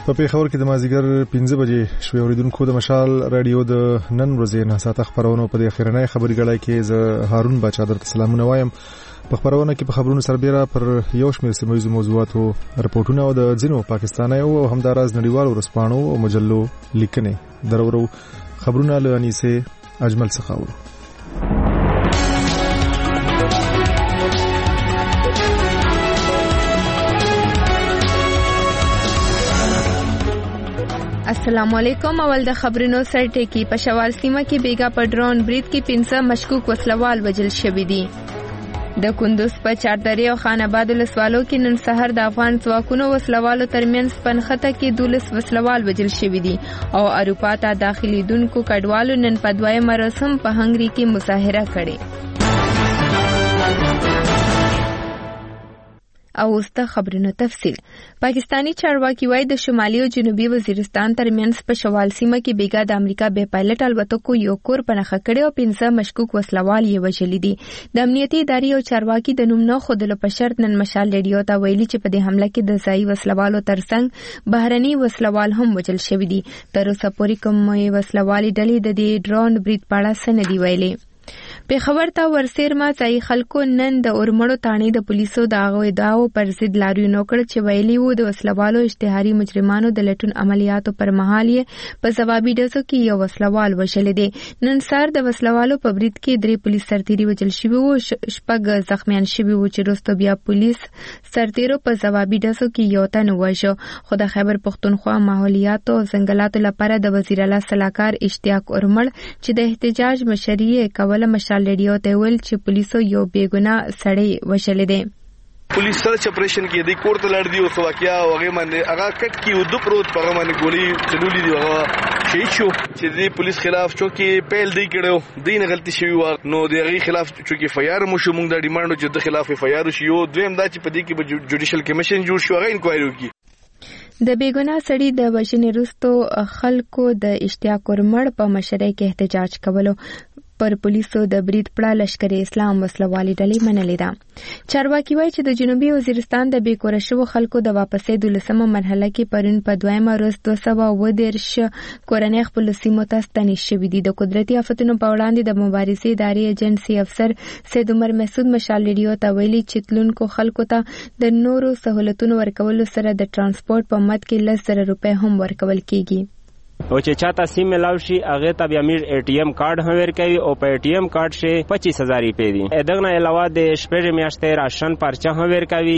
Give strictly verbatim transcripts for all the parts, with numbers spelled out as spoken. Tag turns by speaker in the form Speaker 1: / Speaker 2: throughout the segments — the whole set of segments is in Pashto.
Speaker 1: په پیښور کې د مازیګر پنځه بجې شوې اوریدونکو د مشال رادیو د نن ورځې نه ساعته خبرونه په دې اخیرنۍ خبري غړای کې زه هارون باچا درته سلامونه وایم. په خبرونه کې په خبرونو سربېره پر یو شمېر سیمه موضوعاتو رپورټونه او د ځینو پاکستاني او همداراز نړیوالو ورځپاڼو او مجلو لیکنې درورو خبرونه له انیسه اجمل څخه و.
Speaker 2: السلام علیکم. اول د خبرونو سرټکی. په شوال سیمه کې بیګا په ډرون برید کې پنځه مشکوک وسلوال وژل شوي دي. د کندوز په چاردرې او خان آباد ولسوالو کې نن سحر د افغان ځواکونو وسلوالو ترمنځ پنخته کې دولس وسلوال وژل شوي دي او اروپا ته داخليدونکو کډوالو نن په دویمه رسم په هنګري کې مظاهره کړې. او اوسته خبرونو تفصیل. پاکستانی چارواکي وايي د شمالي او جنوبي وزیرستان ترمنځ په شوال سیمه کې بیګا د امریکا به پایلټ الوتکو یو کور پنهخه کړي او پنځه مشکوک وسلوال یې وژلي دي. د امنیتي ادارې او چارواکي د نوم نه خودلو په شرط نن مشال ریډیو ته ویلي چې په دې حمله کې د ځای وسلوالو ترڅنګ بهرني وسلوال هم وژل شوي دي. تر اوسه پورې کومې وسلوالي ډلې د دې ډرون برید په اړه څه نه دي ویلي. پیښور ته ورسېرما ځای خلکو نن د اورمړو تاڼې د پولیسو د هغو ادعاو پر ضد لاریون وکړ چې ویلي وو د وسلوالو اشتهاري مجرمانو د لټون عملیاتو پر مهال یې په ځوابي ډزو کې یو وسلوال وژلی دی. نن سهار د وسلوالو په برید کې درې پولیس سرتیري وژل شوي وو، شپږ زخمیان شوي وو چې وروسته بیا پولیس سرتیرو په ځوابي ډزو کې یو تن ووژه. خو د خیبر پښتونخوا ماحولیاتو او ځنګلاتو لپاره د وزیر اعلی سلاکار اشتیاق اورمړ چې د احتجاج مشري کوله مشال ریډیو ته ویل چې پولیسو یو بیګناه سړی وژلی دی.
Speaker 3: پولیس سره اپریشن کې د کوړه لړ دی او واقعیا هغه باندې هغه کټ کې ودو پروت په باندې ګولې چلولې دی هغه شهید شو چې د پولیس خلاف چونکی پیل دی کړو دین غلطي شوی و نو دغه خلاف چونکی فیار مو شو موږ د ډیماندو چې د خلاف فیار شي یو دویم دا چې په دې کې جوډیشل کمیشن جوړ شو هغه انکوایري وکړي.
Speaker 2: د بیګناه سړي د وژنې وروسته خلکو د اشتیاق اورمړ په مشرۍ کې احتجاج کولو پر پولیسو د برید پړه لشکر اسلام وسلوالي ډلې منلې ده. چارواکي وایي چې د جنوبي وزیرستان د بیکوره شوو خلکو د واپسې دولسمه مرحله کې پرون په دویمه ورځ دوه سوه اووه دېرش کورنۍ خپلو سیمو ته ستنې شوي دي. د قدرتي آفتونو په وړاندې د مبارزې ادارې ایجنسي افسر سید عمر مسعود مشال ریډیو ته ویلي چې تلونکو خلکو ته د نورو سهولتونو ورکولو سره د ترانسپورت په مد کې لس زره روپۍ هم ورکول کیږي.
Speaker 4: او چې چاته سیم ملاو شي هغه ته بیا میر ای ټی ایم کارت هم ورکوي او په ای ټی ایم کارت شي پچیس هزار روپۍ دي. دغه نه علاوه د شپږ میاشتې راشن پرچه هم ورکوي.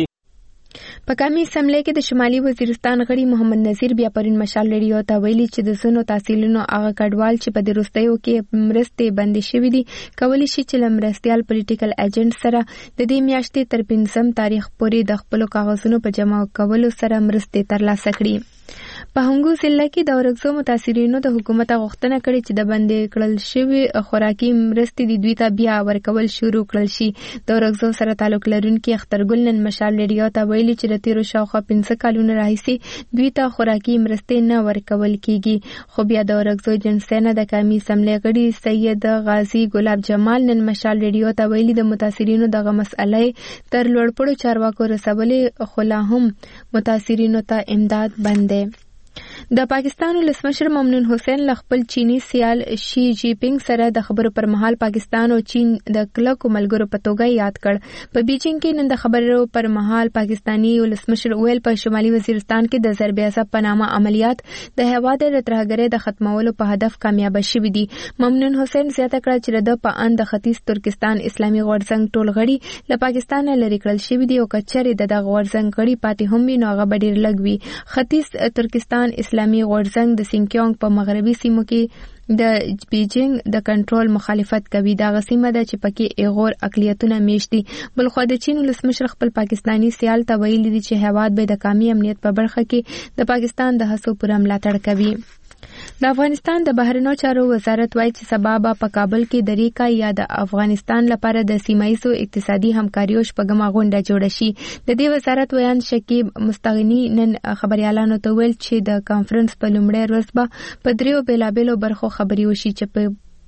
Speaker 2: په کمی سملې کې د شمالي وزیرستان غړي محمد نذیر بیا پرون مشال ریډیو ته ویلي چې د زنو تحصیلونو هغه کډوال چې په دې وروستیو کې مرستې بندې شوي دي کولی شي چې له مرستیال پولیټیکل ایجنټ سره د دې میاشتې تر پنځم تاریخ پورې د خپلو کاغذونو په جمع کولو سره مرستې ترلاسه کړي. په هنګو ضلع کې د اورګزو متاثرینو د حکومت غوښتنه کړې چې د بندې کړل شوي خوراکي مرستې د دوی ته بیا ورکول شروع کړل شي. د اورګزو سره تعلق لرونکي اخترګل نن مشال ریډیو ته ویلي چې د تیرو شاوخوا پنځه کلونو راهیسې دوی ته خوراکي مرستې نه ورکول کیږي. خو بیا د اورګزو جنسي نه د قومي اسمبلی غړي سید غازی ګلاب جمال نن مشال ریډیو ته ویلي د متاثرینو دغه مسئله تر لوړپوړو چارواکو رسولې خو لا هم متاثرینو ته امداد بند دی. د پاکستان ولسمشر ممنون حسین له خپل چینی سیال شي جی پینګ سره د خبرو پر مهال پاکستان او چین د کلکو ملګرو په توګه یاد کړ. په بیجینګ کې نن د خبرو پر مهال پاکستانی ولسمشر ویل په شمالي وزیرستان کې د ضرب عصب په نامه عملیات د هیواد د ترهګرۍ د ختمولو په هدف کامیاب شوي دي. ممنون حسین زیاته کړه چې د په ان د ختیځ ترکستان اسلامي غورځنګ ټول غړي له پاکستان لري کړل شوي دي او کچرې د دغه غورځنګ غړي پاتې هم وي نو هغه به ډېر لږ وي. ختیځ ترکستان اسلامي غورځنګ د سینکیونګ په مغربي سیمو کې د بیجینګ د کنټرول مخالفت کوي. دا غسیمه ده چې پکې ایغور اقلیتونه میشت دي. بلخو د چین ولسمشر خپل پاکستانی سیال ته ویلي دي چې هیواد به د قومي امنیت په برخه کې د پاکستان د هڅو پوره ملاتړ کوي. د افغانستان د بهرنیو چارو وزارت وایي چې سبا به په کابل کې د ریکا یا د افغانستان لپاره د سیمایي اقتصادي همکاریو شپږمه غونډه جوړه شي. د دې وزارت ویان شکیب مستغنی نن خبريالانو ته ویل چې د کانفرنس په لومړۍ ورځ به په دریو بیلابېلو برخو خبري وشي چې په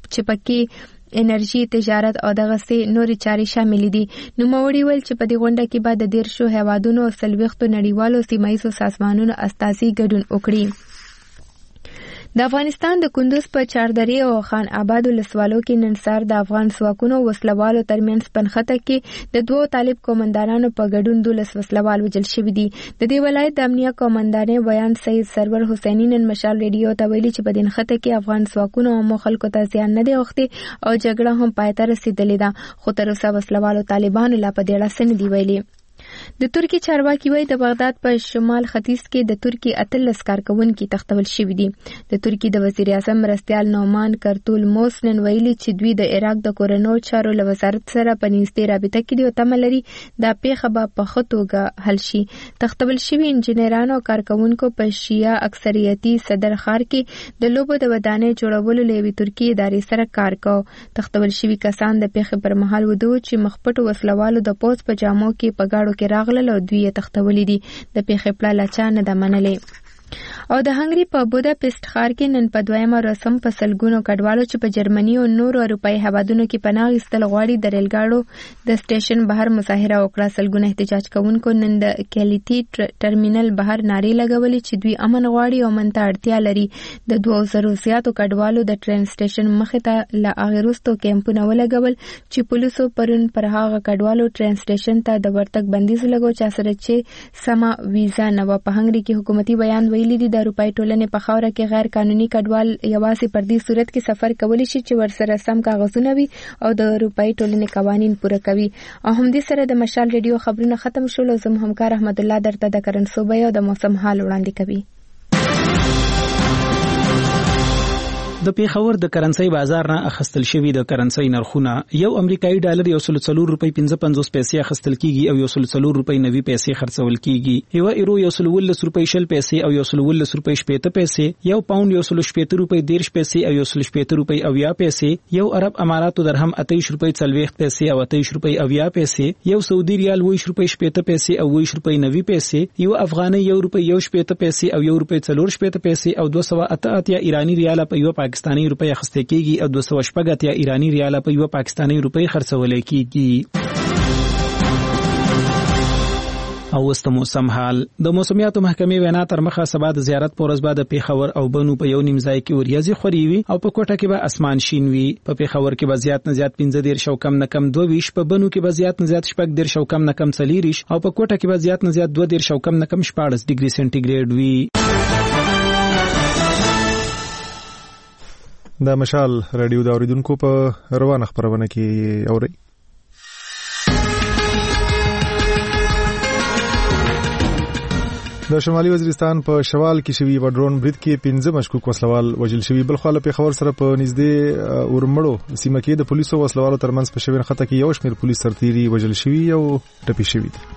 Speaker 2: چې پکې انرژي، تجارت او دغه سي نورې چارې شامل دي. نو موري ویل چې په دې غونډه کې بعد د دیرشو هیوادونو او څلوېښتو نړیوالو سیمایي سازمانونو استازي ګډون وکړي. د افغانستان د کندوز په چاردرې او خان آباد ولسوالو کې نن سهار د افغان ځواکونو وسلوالو ترمنځ پنخته کې د دوو طالب قومندانانو په ګډون دولس وسلوال وژل شوي دي. د دې ولایت د امنیه قومندانې بیان سید سرور حسیني نن مشال ریډیو ته ویلي چې په دې نښته کې افغان ځواکونو او خلکو ته زیان نه دی اوښتی او جګړه هم پای ته رسېدلې ده، خو تر اوسه وسلوالو طالبانو لا په دې اړه څه نه دي ویلي. د ترکی چارواکي وایي د بغداد په شمال ختیځ کې د ترکی اتلس کارکونکي تختول شوي دي. د ترکی د وزیر اعظم مرستیال نومان کرتول موس نن ویلي چې دوی د عراق د کورنو چارو له وزارت سره په نږدې رابطه کې دي او تمه لري دا پیښه به په ښه توګه حل شي. تختول شوي انجینرانو او کارکونکو په شیعه اکثریتي صدر ښار کې د لوبو د ودانۍ جوړولو له یوې ترکي ادارې سره کار کوي. تختول شوي کسان د پیښې پر مهال وده چې مخپټو وسلوالو د پوځ په جامو کې په ګاډو کې راغلل او دوی یې تختولي دي. د پیښې پړه لا چا نه ده منلې. او د هنګري په بوداپست ښار کې نن په دویمه رسم په سلګونو کډوالو چې په جرمني او نورو اروپایي هیوادونو کې پناه اخیستل غواړي د ریلګاډو د سټیشن بهر مظاهره وکړه. سلګونه احتجاج کوونکو نن د کلیتي ټرمینل بهر نارې لګولې چې دوی امن غواړي او امن ته اړتیا لري. د دوه زرو زیاتو کډوالو د ټرین سټیشن مخې ته له هغې وروسته کیمپونه ولګول چې پولیسو پرون پر هغه کډوالو ټرین سټیشن ته د ورتګ بندیز ولګاوه چا سره چې سمه ویزا نه وه. په هنګري کې حکومتي بیان ویلي دي د اروپایي ټولنې په خاوره کې غیر قانوني کډوال یوازې پر دې صورت کې سفر کولی شي چې ورسره سم کاغذونه وي او د اروپایي ټولنې قوانین پوره کوي. او همدې سره د مشال ریډیو خبرونه ختم شول او زموږ همکار احمد الله درته د کرنسوبۍ او د موسم حال وړاندې کوي.
Speaker 5: د پیښور د کرنسي بازار نه اخستل شوی د کرنسي نرخونه یو امریکایي ډالر یو سل څلور روپۍ پنځه پنځوس پیسې اخستل کیږي او یو سل څلور روپۍ نوي پیسې خرڅول کیږي. یو ایرو یو سل ولس روپۍ شل پیسې او یو سل ولس روپۍ شپېته پیسې، یو پاوند یو سل شپېته روپۍ دیرش پیسې او یو سل شپېته روپۍ اویا پیسې، یو عرب اماراتو درهم اتهشت روپۍ څلوېښت پیسې او اتهشت روپۍ اویا پیسې، یو سعودي ریال ویش روپۍ شپېته پیسې او ویش روپۍ نوي پیسې، یو افغاني یو روپۍ یو شپېته پیسې او یو روپۍ څلور شپېته پیسې او دوه سوه اته اتیا ایرانی ریال په یو پاکستاني روپۍ اخیستل کیږي او دوه سوه شپږ اتیا ایرانی ریال په یو پاکستاني روپۍ خرڅول کیږي. او وست موسم حال د موسمیاتو محکمې وینا تر مخه سبا د زیارت پورز بعد پیښور او بنو په یو نیم ځای کې وریځي خوري وي او په کوټه کې به اسمان شین وي. په پیښور کې به زیات نه زیات پنځه دېرش او کم نه کم دوه ویشت، په بنو کې به زیات نه زیات شپږ دېرش او کم نه کم څلېرویشت او په کوټه کې به زیات نه زیات دوه دېرش او کم نه کم شپاړس ډیګري سنټیګریډ وي.
Speaker 1: د مشال رادیو د اوریدونکو په روانه خبرونه کې اوري. د شمالي وزیرستان په شوال کې شوی په ډرون برید کې پنځه مشکوک وسلوال وژل شوي. بل خو له پیښور سره په نږدې اورمړو سیمه کې د پولیسو وسلوالو ترمنځ په شوی خطه کې یو شمېر پولیس سرتیري وژل شوي او ټپي شوي دي.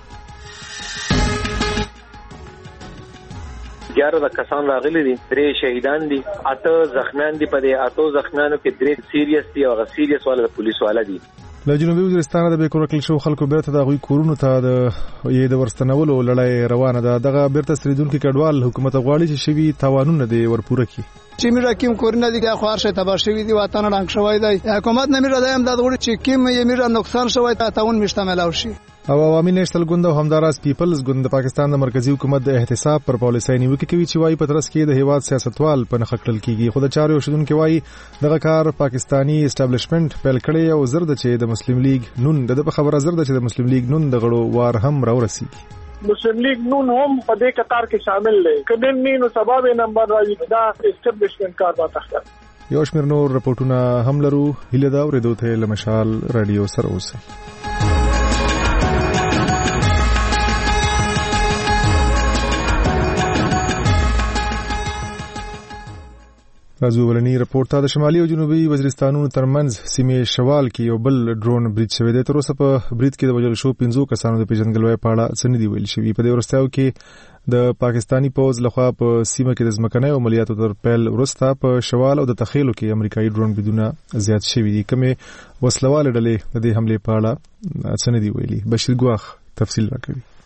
Speaker 6: یاره کسان راغلي دي، درې شهیدان دي، اته زخمیان دي. په دې اته زخمیانو کې درې سیریس دي او هغه سیریس والا د پولیسو والا دي.
Speaker 1: له جنوبي وزیرستان د بیکور کل شو خلکو بیرته د غوي کورونو ته د یې د ورستنولو لړۍ روانه ده. دغه بیرته سریدونکو کډوال حکومت غواړي چې شوی تاوانونه دی ورپوره کړي.
Speaker 7: چې میرا کیم کورونه دي که خوار شه تبار شوی دی وطن رنګ شوی دی. حکومت نه میرا دایم د غوړي چې کیم یې میرا نقصان شوی ته تاون مشتمل شي.
Speaker 1: او عوامي نېشنل ګوند او همداراز پیپلز ګوند د پاکستان د مرکزی حکومت د احتساب پر پالیسۍ نیوکه کوي چې وايي په ترڅ کې د هیواد سیاستوال په نخ کړل کیږي. خو د چارو شودونکو وايي دغه کار پاکستانی اسټابلیشمنت پیل کړي او زرد چې د مسلم لیگ نون د خبره زرد چې د مسلم لیگ نون د غړو وار هم راورسیږي.
Speaker 8: مسلم لیگ نون هم په دې قطار کې شامل دی. کله نو سبب نمبر راځي دا اسټابلیشمنت کار باته.
Speaker 1: یو شمېر نور رپورټونه هم لرو. هیله دا ورېدو ته لمشال رادیو سره اوسئ. راځو ولني رپورټ ته. د شمالي او جنوبي وزیرستانونو ترمنځ سیمې شوال کې یو بل ډرون برید شوی دی. تر اوسه په برید کې د وژل شو پنځو کسانو د پیژندګلوۍ په اړه څه نه دي ویل شوي. په دې وروستیو کې د پاکستانی پوځ لخوا په سیمه کې د ځمکنۍ عملیاتو تر پیل وروسته په شوال او د تخیلو کې امریکایي ډرون بریدونه زیات شوي دي. کومې وسلوالې ډلې د دې حملې په اړه څه نه دي ویلي. بشیر ګواخ تفصیل راکوي.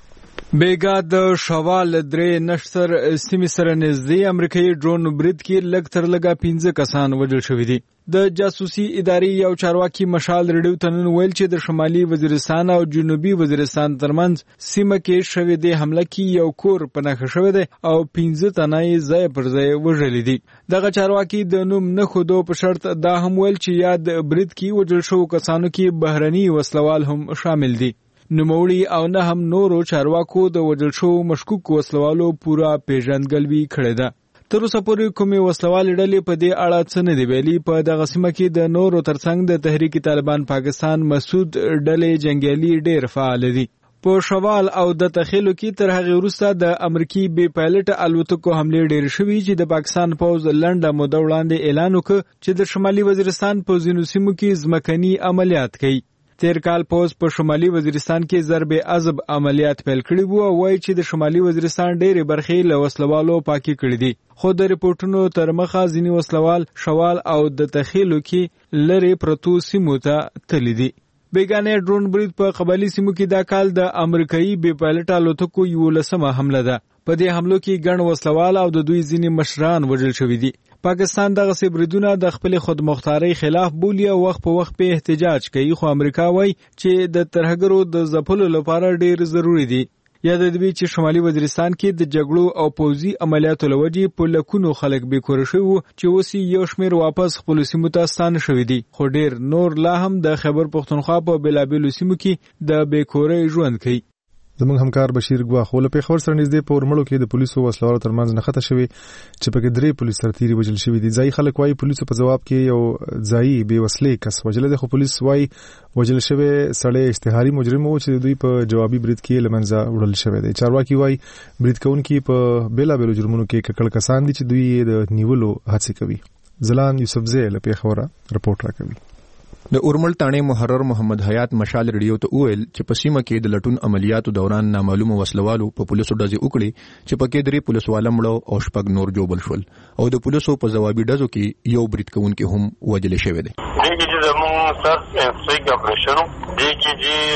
Speaker 9: بیګا د شوال درې نشتر سیمې سره نږدې امریکایي ډرون برید کې لږ تر لږه پنځه کسان وژل شوي دي. د جاسوسي ادارې یو چارواکي مشال ریډیو ته نن ویل چې د شمالي وزیرستان او جنوبي وزیرستان ترمنځ سیمه کې شوې د حمله کې یو کور په نښه شوی دی او پنځه تنه یې ځای پر ځای وژلي دي. دغه چارواکي د نوم نه ښودو په شرط دا هم ویل چې یاد برید کې وژل شوو کسانو کې بهرني وسلوال هم شامل دي. نوموړي او نه هم نورو چارواکو د وژل شوو مشکوک وسلوالو پوره پیژندګلوي کړې ده. تر اوسه پورې کومې وسلوالې ډلې په دې اړه څه نه دي ویلي. په دغه سیمه کې د نورو ترڅنګ د تحریک طالبان پاکستان مسعود ډلې جنګیالي ډېر فعال دي. په شوال او د تخیلو کې تر هغې وروسته د امریکي بې پایلټ الوتکو حملې ډېرې شوي چې د پاکستان پوځ لنډه موده وړاندې اعلان وکړ چې د شمالي وزیرستان په ځینو سیمو کې ځمکني عملیات کوي. تیر کال پوز په شمالي وزیرستان کې ضرب عذب عملیات پیل کړي وو او وایي چې د شمالي وزیرستان ډېرې برخې له وسلوالو پاکي کړي دي. خو د ریپورتونو تر مخه ځینې وسلوال شوال او د تخیلو کې لرې پرتو سیمو ته تللي دي. بیګانه ډرون برید په قبایلي سیمو کې دا کال د امریکایي بې پایلټ الوتکو یولسمه حمله ده. په دې حملو کې ګڼ وسلوال او د دوی ځینې مشران وژل شوي دي. پاکستان دغه بریدونه د خپل خودمختارۍ خلاف بولي او وخت په وخت په احتجاج کوي. خو امریکا وایي چې د ترهګرو د ځپلو لپاره ډیر ضروری دي. یاد دې چې شمالي وزیرستان کې د جګړو او پوځي عملیاتو لوجې په لکونو خلک بې کور شوي وو چې اوس یو شمېر واپس خپل سیمو ته ستانه شوي دي. خو ډیر نور لا هم د خیبر پښتونخوا په بېلابېلو سیمو کې د بې کورۍ ژوند کوي.
Speaker 1: زموږ همکار بشیر ګواخ ول په خبر سره نږدې په ورمړو کې د پولیسو وسلوالو ترمنځ نښته شوی چې په کې درې پولیس سرتیري وژل شوي دي. ځایي خلک وايي پولیسو په جواب کې یو ځایي بې وسلې کس وژل دي. خو پولیس وايي وژل شوی سړی اشتهاري مجرم و چې دوی په جوابي برید کې له منځه وړل شوی دی. چارواکي وايي برید کوونکي په بیلابېلو جرمونو کې ککړ کسان دي چې دوی د نیولو هڅې کوي. زلان یوسفزی له پیښوره رپورټ راکوي.
Speaker 10: د اورمل تانه محرر محمد حیات مشال ریډیو ته ویل چې په سیمه کې د لټون عملیاتو دوران نامعلومه وسلوالو په پولیسو ډزې وکړي چې پکې درې پولیسوال مړو او شپږ نور جوړل شول او د پولیسو په جوابي ډزو کې یو برید کوونکی هم وژل شوی دی.
Speaker 11: دغه چې زموږ سر انسټریک اپریشن دغه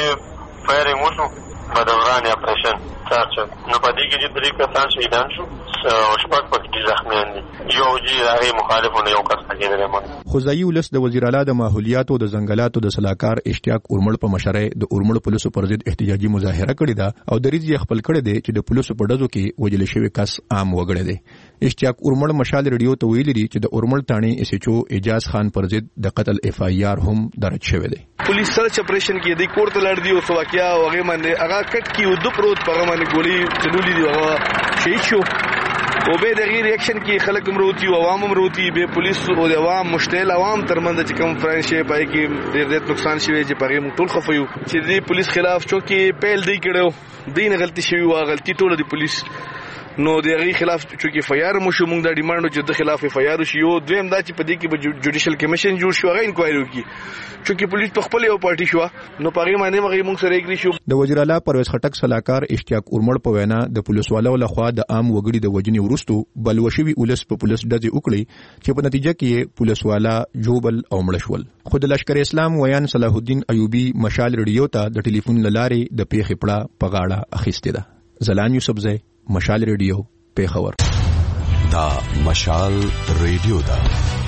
Speaker 11: چې فایرینګ وشو په دوران اپریشن تاسو نو په دې کې چې درې کسان شهیدان شو او شپږ پکې زخمیان دي. یو چې هغه مخالفونه یو کس کېدل.
Speaker 10: خو ځایي ولس د وزیر اعلی د ماحولیاتو د ځنګلاتو د سلاکار اشتیاق اورمل په مشرۍ د اورمل پولیسو پر ضد احتجاجي مظاهره کړې ده او دریځ یې خپل کړی دی چې د پولیسو په ډزو کې وژل شوی کس عام وګړی دی. اشتیاق اورمل مشال ریډیو ته ویلي دي چې د اورمل تانه اس ایچ او اجاز خان پر ضد د قتل اف آی آر هم درج شوی دی.
Speaker 3: پولیس سرچ اپریشن کې د کوړه لړ دی او سواکیا او هغه باندې هغه کټ کې ودو پروت په باندې ګولې چلولې دی هغه شهید شو. او به د غیر ریاکشن کې خلک مروتی او عوام مروتی به پولیس او د عوام مشتعل عوام ترمنځ چې کوم فرانشي پای کې ډېر ډېر نقصان شوی چې پاره موږ ټول خفیو چې د پولیس خلاف چوکي پیل دی کړو دین غلطي شوی او غلطي ټول د پولیس نو د غیر خلاف چوکي فیار مو شو موږ د ډیماند چې د خلاف فیار شي او دویم دا چې په دې کې به جوډیشل کمیشن جوړ شو هغه انکوایري وکړي چونکی پولیس په خپل یو پارټي شو نو پاره باندې موږ موږ سره اګری شو.
Speaker 10: د وزیر اعلی پرویز خټک سلاکار اشتیاق اورمل په وینا د پولیسوالو لخوا د عام وګړي د وجنې ورستو بلوشوي ولس په پولیس ډزې وکړي چې په نتیجه کې پولیسوالا جوبل او مړ شول. خو د لشکر اسلام ویان صلاح الدین ایوبی مشال ریډیو ته د ټلیفون لارې د پیښې پړه په غاړه اخیسته ده. زلان یوسفزی مشال ریډیو پیښور.
Speaker 12: دا مشال ریډیو دا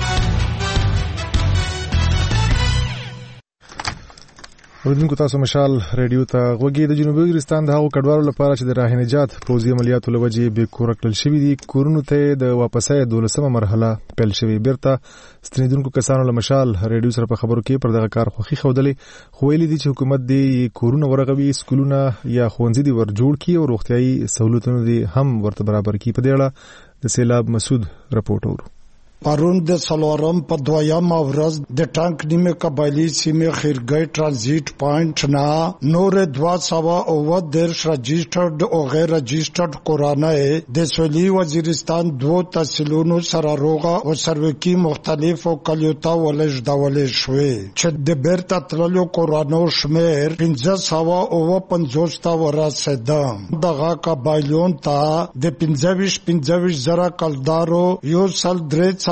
Speaker 1: اوریدونکو تاسو مشال ریډیو ته غوږی. د جنوبي وزیرستان د هغو کډوالو لپاره چې د راه نجات پوځي عملیاتو لوجې به کور کړل شوی دي کورونو ته د واپسې دولسمه مرحله پیل شوی. بیرته ستنیدونکو کسانو له مشال ریډیو سره په خبرو کې پر دغه کار خوښي ښودلې. خو ویلي دي چې حکومت دې کورونه ورغوي سکولونه یا ښوونځي دې ور جوړ کړي او روغتیايي سہولتونه دې هم ورته برابر کړي. په دې اړه د سیلاب مسعود رپورټ اورو.
Speaker 13: پرون د سلورم په دویم ورځ د ټانک نیمه قبایلی سیمه خیرګي ترانزیت پوینټ نه نور دوا سوا او درش رجسٹرډ او غیر رجسٹرډ قرانه د سویلي وزیرستان دو تحصیلونو سره روغه او سروکی مختلفو کلیوتا ولج دولې شوې چې د بیرته تللو قرانو شمیر پنځه سوا او پنځوس تا ورسېده. دغه قبایلون ته د پنځه ویشت پنځه ویشت زره کلدارو یو سل درې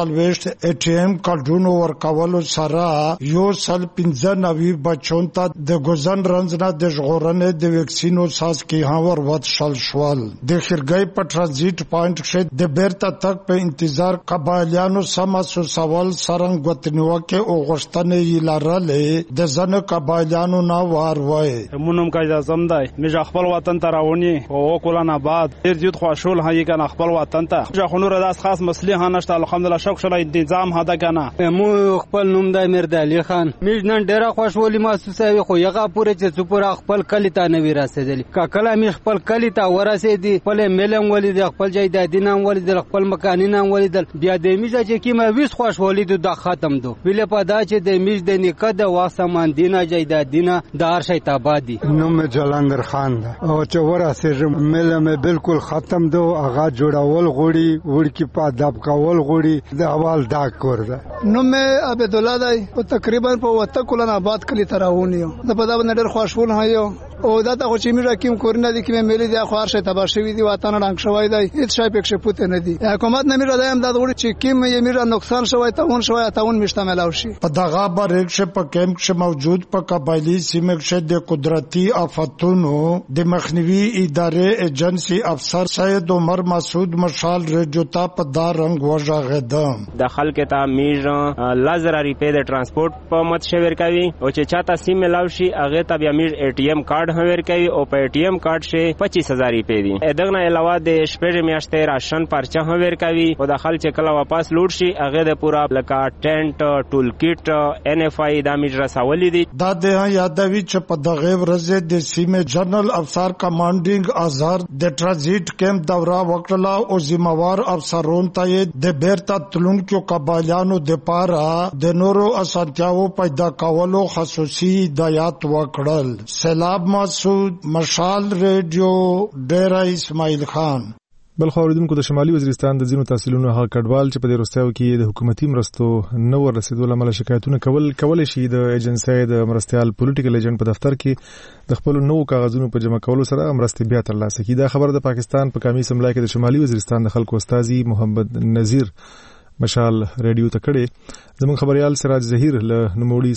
Speaker 13: سلويشت ای ټي ایم کارډونو ورکولو سره یو سل پنځه نوي بچون ته د ګوزن رنځ نه د ژغورنې د ویکسینو ساس کې هاور ود شل شوال د خیرګي په ترانزیت پوینټ کې د بیرته تک په انتظار قبایلیانو سماسو سوال سرنګ وتنیوکه او غشتنې لارلې د زن قبایلیانو نا وار وای
Speaker 14: مونږ کا اعظم دی مې خپل وطن ته راونی او کولان آباد ډیر زیات خوشحال هي کنه خپل وطن ته ځخونو راس خاص مسلې ها نشته الحمدلله شکر شلای نظام هدا کنه
Speaker 15: مو خپل نوم د امیر علي خان مې نن ډیر خوشحالي محسوسوي خو یغه پوره چې څوپره خپل کلی ته نوی راسېدلی کا کله مې خپل کلی ته ورسېدی خپل ملم ولید خپل جایدادینام ولید خپل مکانینام ولید بیا د میزه چې کیمه ویس خوشحالي د ختم دو ویل په دا چې د میز د نیکه د واسمان دینه جایدادینه د هر شي تابادي
Speaker 16: نوم جلندر خان ده او چې ورسېږم ملم بالکل ختم دو هغه جوړول غوړي ورکی په ادب کول غوړي د اول دا کور ده
Speaker 7: نوم عبد الله دی او تقریبا په وته کولن آباد کلی تراونیو د په دا باندې ډېر خوشحال هایو او دا ته چې میرا کیم کورنه دي کې ملي دي خو هر شي تبا شوی دي وطن رنګ شوی دی هیڅ شي پکښه پوت نه دي حکومت نه میرا دایم دا وړي چې کیم یې میرا نقصان شوی ته اون شوی ته اون مشتمل او شي
Speaker 13: په دغه بریک شه په کیمپ کې موجود په قبایلی سیمه کې د قدرتي آفتونو د مخنیوي ادارې ایجنسی افسر سید عمر مسعود مشال ریډیو ته په دا رنګ وژغدم
Speaker 4: د خلک ته میر لازر ریپې د ترانسپورت په مت شویر کوي او چې چاته سیم لاوشي هغه ته بیا میر ای ټي ایم کارت هویر کوي او په ای ټي ایم کارت شه پچیس هزار روپۍ دي دغه نه علاوه د شپږ میاشتې راشن پرچه هویر کوي او د خلک کله واپس لوټ شي هغه د پورا لکه ټینټ ټول کیټ ان اف آی د امیر رسولې دي
Speaker 13: دا د یادوي چې په دغه ورځ د سیمه جنرال افسر کمانډینګ آزار د ترانزیت کیمپ دورا وکړه او ذمہوار افسرون ته د بیرته تلونکو قبایلیانو د پاره د نورو اسانتیاو پیدا کولو خصوصي هدایت وکړل. سیلاب مسعود مشال ریډیو ډیره اسماعیل خان.
Speaker 1: بل خو اوریدونکو د شمالي وزیرستان د ځینو تحصیلونو هغه کډوال چې په دې وروستیو کې د حکومتي مرستو نه ورسېدو له امله شکایتونه کول کولای شي د ایجنسۍ د مرستيال پولیټیکل ایجنټ په دفتر کې د خپل نوو کاغذونو په جمع کولو سره مرستې بیا ترلاسه کړي. دا خبر د پاکستان په قومي اسمبلی کې د شمالي وزیرستان د خلکو استاذي محمد نذیر مشال ریډیو ته کړي. زموږ خبريال سراج ظهیر له نوموړي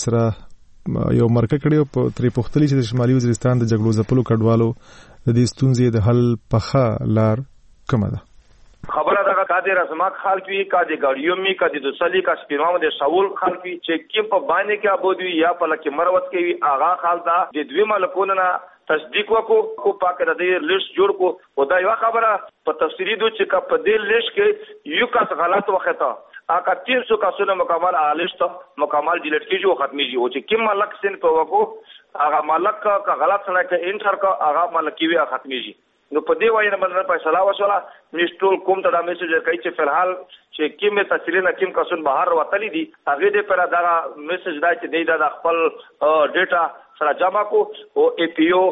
Speaker 1: سره یو مرکه کړي په تری پختلی چې د شمالي وزیرستان د جګړو ځپلو کډوالو د دې ستونزې د حل پخه لار کومه ده.
Speaker 17: خبره دا کاده رسمات خلک وی کاده غاړیو می کاده د سلی کا سپینو د شاول خلک وی چې کې په باندې کې ابودوی یا په لکه مروت کې وی اغا خالدا د دوی ملکونو نه تصدیق وکړو کو پاک د دې لیست جوړ کو او دا یو خبره په تفصیلی دوه چې کا په دې لیست کې یو کس غلط وخته اګه تین سو کسونه مکمل آلیست مکمل ډیلیټ کیږي او ختمي جي او چې کوم ملک سن په وکړو هغه ملک کا غلط سره کې انټر کا هغه ملکی وی ختمي جي نو په دې وایي نه باندې فیصله وشوله نشټول کوم ته دا میسج کوي چې فلحال چې کیمه تحصیلونه کیم کسون بهر وتلی دي هغه دې پر دا میسج دا چې د خپل ډیټا سره جمع کو او ای پی او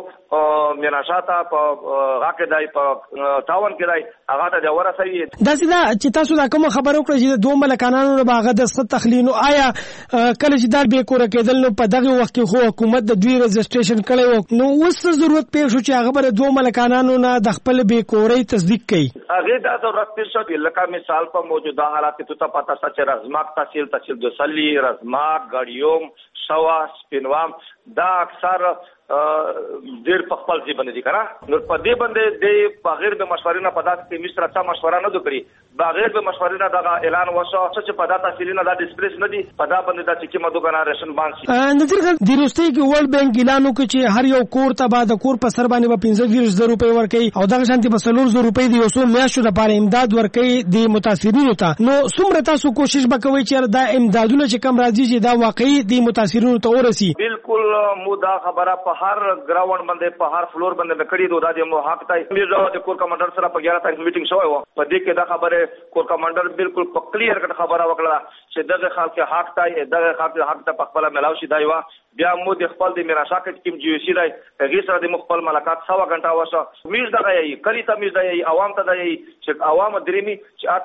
Speaker 17: مناشاته په راکې دای په تاون کې دای هغه ته د ورسوي
Speaker 18: دا سیده چې تاسو دا کوم خبرو کړی چې دوه ملکانانو له باغ د ست تخلینو آیا کله چې دار به کور کېدل نو په دغه وخت کې خو حکومت د دوی رجسټریشن کړی وو نو اوس ضرورت پېښ شو چې هغه بر دوه ملکانانو نه د خپل به کورې تصدیق کړي
Speaker 17: هغه دا ضرورت پېښ شو لکه مثال په موجوده حالات کې ته پتا چې رزماک تحصیل تحصیل د سلی رزماک غړیوم شوا سپینوام دا اکثر ډیر په خپل ځای باندې دي کنه نو په دې باندې د بغیر د مشورې نه پدات کې مشر اچھا مشوره نه دوکړي بغیر د مشورې نه دا اعلان وشو چې پدات تحصیل نه دا ډیسپلیس نه دي پدا باندې دا چې کیمه دوکانه رشن باندې
Speaker 18: نظر د روستي کې ورلد بانک اعلان وکړي چې هر یو کور ته بعد کور په سر باندې په پنځه زره روپۍ ورکړي او دغه شانتي په څلور زره روپۍ دی وسو میاشتو لپاره امداد ورکړي د متاثرینو ته نو څومره تاسو کوشش وکوي چې دا امدادونه چې کم راځي چې دا واقعي د متاثرینو ته ورسي
Speaker 17: بالکل مو دا خبره په هر ګراوند باندې په هر فلور باندې کړي دوه د مو حق تای میرزا د کور کمانډر سره په اګیاره تاریخ میټینګ شوی و په دې کې دا خبره کور کمانډر بالکل په کلیر کټ خبره وکړه چې دغه خلک حق تای دغه خلک حق ته په خپل ملاوي شي دایوا بیا مو د خپل د میرا شاکت کیم جی سی دای هغه سره د مخبل ملکات سوا غنټه واسه میز دغه یي کلی ته میز دای عوام ته دای چې عوام درېمی چې آتا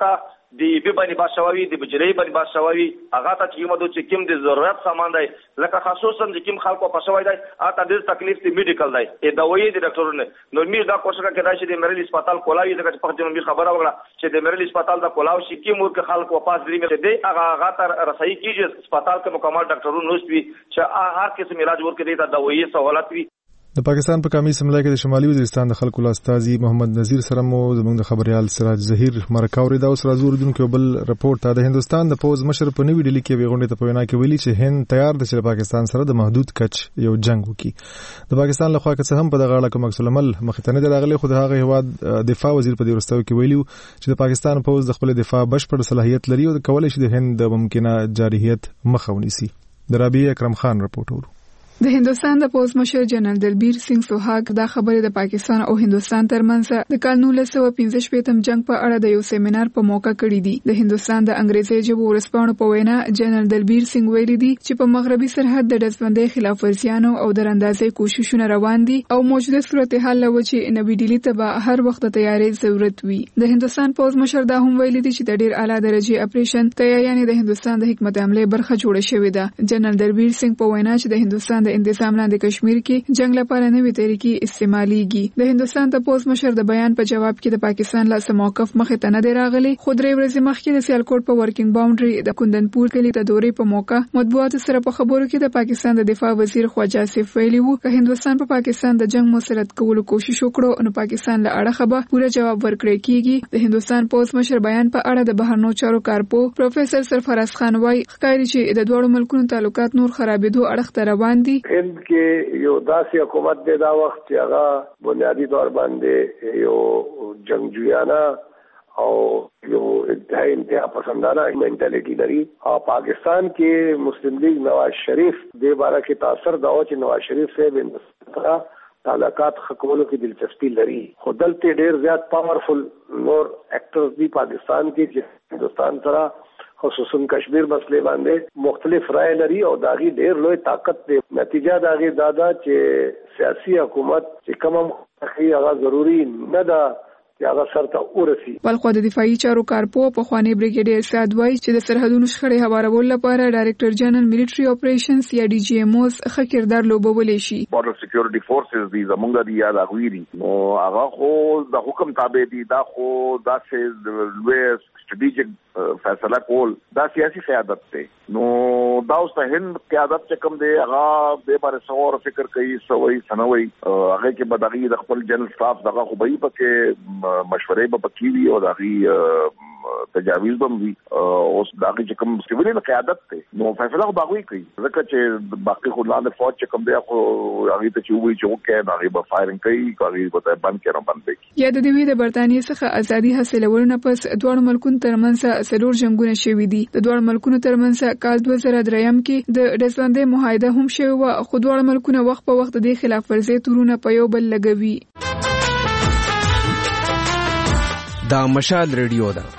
Speaker 17: دی به باندې باسوي د بجلی باندې باسوي هغه ته چې موږ چې کوم د ضرورت سامان دی لکه خصوصا چې کوم خلکو پښوي دی اته د تکلیف دی میډیکل دی ا دوايي د ډاکټرونو نو مې دا کوشش کوي چې د مریل هسپتال کولاوي دغه په جنوبي خبره وکړه چې د مریل هسپتال د کولاو شي کوم ورکه خلکو پاس دی مې دی هغه هغه تر رسایي کیږي هسپتال کې مکمل ډاکټرونو نوستوي چې هر قسم علاج ورکړي د دوايي سہولت وي
Speaker 1: د پاکستان په قومي اسمبلی کې د شمالي وزیرستان د خلکو لاستازي محمد نذیر سره مو زموږ د خبريال سراج زهیر مرکاوري دا اوس راځو ردونکو بل رپورت ته د هندستان د پوز مشر په نوې ډیلی کې ویغونډه ته پوینا کې ویلي چې هند تیار دی چې پاکستان سره د محدود کچ یو جنگ وکړي د پاکستان لخوا که هم په دغه اړه کوم عکس العمل مخکنه دراغلي خو د هغه هواد دفاع وزیر په دې ورستو کې ویلي چې د پاکستان پوز د خپل دفاع بشپړ صلاحیت لري او کولای شي د هند د ممکنه جارحیت مخه ونیسي د رابعه اکرم خان رپورټ ورو
Speaker 19: د هندستان د پوز مشر جنرال دلبیر سنگ سوهاګ دا خبره د پاکستان او هندستان ترمنځ د کال نولس سوه پنځه شپږم جنگ په اړه د یو سیمینار په موقع کړی دی د هندستان د انګریزي ژبو ورسپانو په وینا جنرال دلبیر سنگ ویلي دی چې په مغربي سرحد د دزبندۍ خلاف ورزیانو او د اندازې کوششونه روان دي او موجوده صورتحال لوي نوې ډیلی ته به هر وخت د تیاري ضرورت وي د هندستان پوز مشر دا هم ویلي دی چې د ډیر اعلی درجه اپریشن تیاری د هندستان د حکمت عملی برخه جوړه شوې ده جنرال دلبیر سنگ په وینا چې د هندستان د انتظام لاندې کشمیر کې جنگ لپاره نوې طریقې استعماليږي د هندستان د پوز مشر د بیان په جواب کې د پاکستان له موقف مخه ته نه دی راغلی خو درې ورځې مخکې د سیالکوټ په ورکینګ باونډري د کندنپور کلی ته دورې په موقع مطبوعاتو سره په خبرو کې د پاکستان د دفاع وزیر خواجه آصف ویلي وو چې هندستان په پاکستان د جنگ مسلط کولو کوشش وکړو نو پاکستان له اړه به پوره جواب ورکړي کیږي د هندستان پوز مشر بیان په اړه د بهرنیو چارو کارپو پروفیسور سرفراز خان وايي ښکاري چې د دوه ملکونو تعلقات نور خرابېدو اړه ته روان دي
Speaker 20: هند کې یو داسې حکومت دی دا وخت چې هغه بنیادی طور باندې یو جنگجویانه او یو انتهایی انتها پسندانه مینټالیټي لري او پاکستان کې مسلم لیگ نواز شریف د باره کې تاثر دا و چې نواز شریف صاحب هندستان تعلقات خکولو کې دلچسپي لري خو دلته ډیر زیات پاورفل نور اکټرز دی پاکستان کې چې هندستان سره خصوصا کشمیر مسلې باندې مختلف رائے لري او داغي ډیر لوی طاقت دی نتیجه داغي دادا چې سیاسي حکومت چې کوم هغه ضروری نه ده چې هغه سرته ورسي
Speaker 19: بلخو د دفاعي چارو کارپو په خوانی بریګیډیر سعد وای چې د سرحدونو شخړې هوارول لپاره ډایریکټر جنرال ملټری اپریشنز یا ډي جی ام اوس ښه کردار لوبولی شي
Speaker 21: بورډر سکیورټي فورسز دي زمونږ دي یا د غویری نو هغه خو د حکم تابع دي دا خو داسې لوی سټریټیجیک فیصله کول دا سیاسي قیادت دی نو دا اوس د هند قیادت چې کوم دی هغه به بار څور فکر کوي سوي سنوي هغه کې بدغي د خپل جنرال سټاف دغه خو به پکې مشورې به پکې وي او دغه تجاویز به وي اوس دغه چې کوم سیویل قیادت دی نو فیصله خو باغوي کوي ځکه چې باقي خو لاندې فوج چې کوم دی خو هغه ته چې وي چې وکړي هغه به فایرینګ کوي هغه به بند کړي بند کوي
Speaker 19: یا د دوی د برتانیې څخه ازادي حاصلولو نه پس دوه ملکونو ترمنځ څلور جنگونه شوي دي د دوه ملکونو ترمنځ کال دوه زره دریم کې د دزبندۍ معاهده هم شوی و خو دوه ملکونه وخت په وخت د خلاف ورزي تورونه په یو بل لګوي
Speaker 22: دا مشال ریډیو ده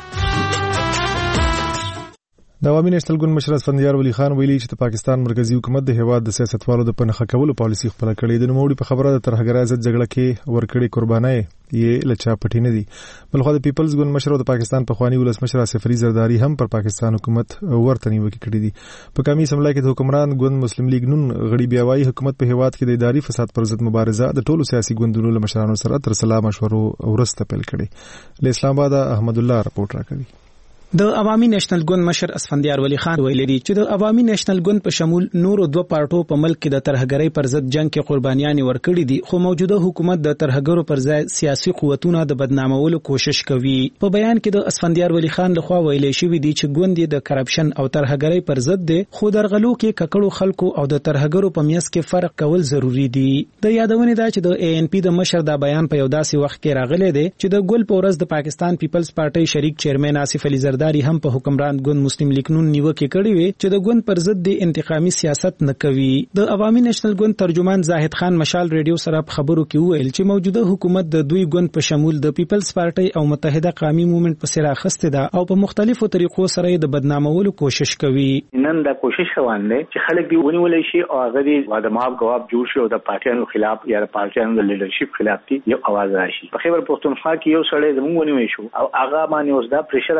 Speaker 1: د عوامي نېشنل ګوند مشر اسفندیار ولی خان ویلي چې د پاکستان مرکزی حکومت د هیواد د سیاستوالو د پنځه کولو پالیسي خپل کړې د نوموړي په خبره د ترهګرۍ ضد جګړه کې ورکړې قربانۍ یې لچا پټې نه دي بلخو د پیپلز ګوند مشر او د پاکستان په خواني ولسمشر آصف علي زرداری هم پر پاکستان حکومت ورته نیوکې کړې دي په قومي اسمبلی کې د حکمران ګوند مسلم لیگ نون غړي بیا وايي حکومت په هیواد کې د اداري فساد پر ضد مبارزه د ټولو سیاسي ګوندونو له مشرانو سره تر سلا مشورو ورسته پیل کړي له اسلام آباد احمد الله رپورټ راکوي
Speaker 5: د عوامي نېشنل ګوند مشر اسفندیار ولی خان ویلي دی چې د عوامي نېشنل ګوند په شمول نورو دوه پارټو په ملک کې د ترهګرۍ پر ضد جنگ کې قربانيان ورکړي دي خو موجوده حکومت د ترهګرو پر ځای سیاسي قوتونو د بدنامولو کوشش کوي په بیان کې د اسفندیار ولی خان لخوا ویلي شوی دی چې ګوند د کرپشن او ترهګرۍ پر ضد دی خو درغلو کې ککړو خلکو او د ترهګرو په میاس کې فرق کول ضروری دی د یادونه ده چې د اے ان پی د مشر دا بیان په یو داسې وخت کې راغلی دی چې د ګل په ورځ د پاکستان پیپلز پارټي شریک چیرمن آصف علي زرداری هم په حکمران ګوند مسلم لیگ نون نیوکه کړې وي چې د ګوند پر ضد د انتقامي سیاست نه کوي د عوامي نېشنل ګوند ترجمان زاهد خان مشال ریډیو سره په خبرو کې ویل چې موجوده حکومت د دوی ګوند په شمول د پیپلز پارټي او متحده قومي موومېنټ په سر اخسته ده او په مختلفو طریقو سره د بدنامولو کوشش کوي
Speaker 23: نن دا کوشش روان دی چې خلک دی ونیول شي او هغه دی د مهاب جواب جوړ شي او د پارټیانو خلاف یا د پارټیانو د لیډرشپ خلاف دی یو आवाज راشي په خیبر پښتونخوا کې یو سړی زموږ ونیول شو او هغه باندې اوس دا پریشر اچول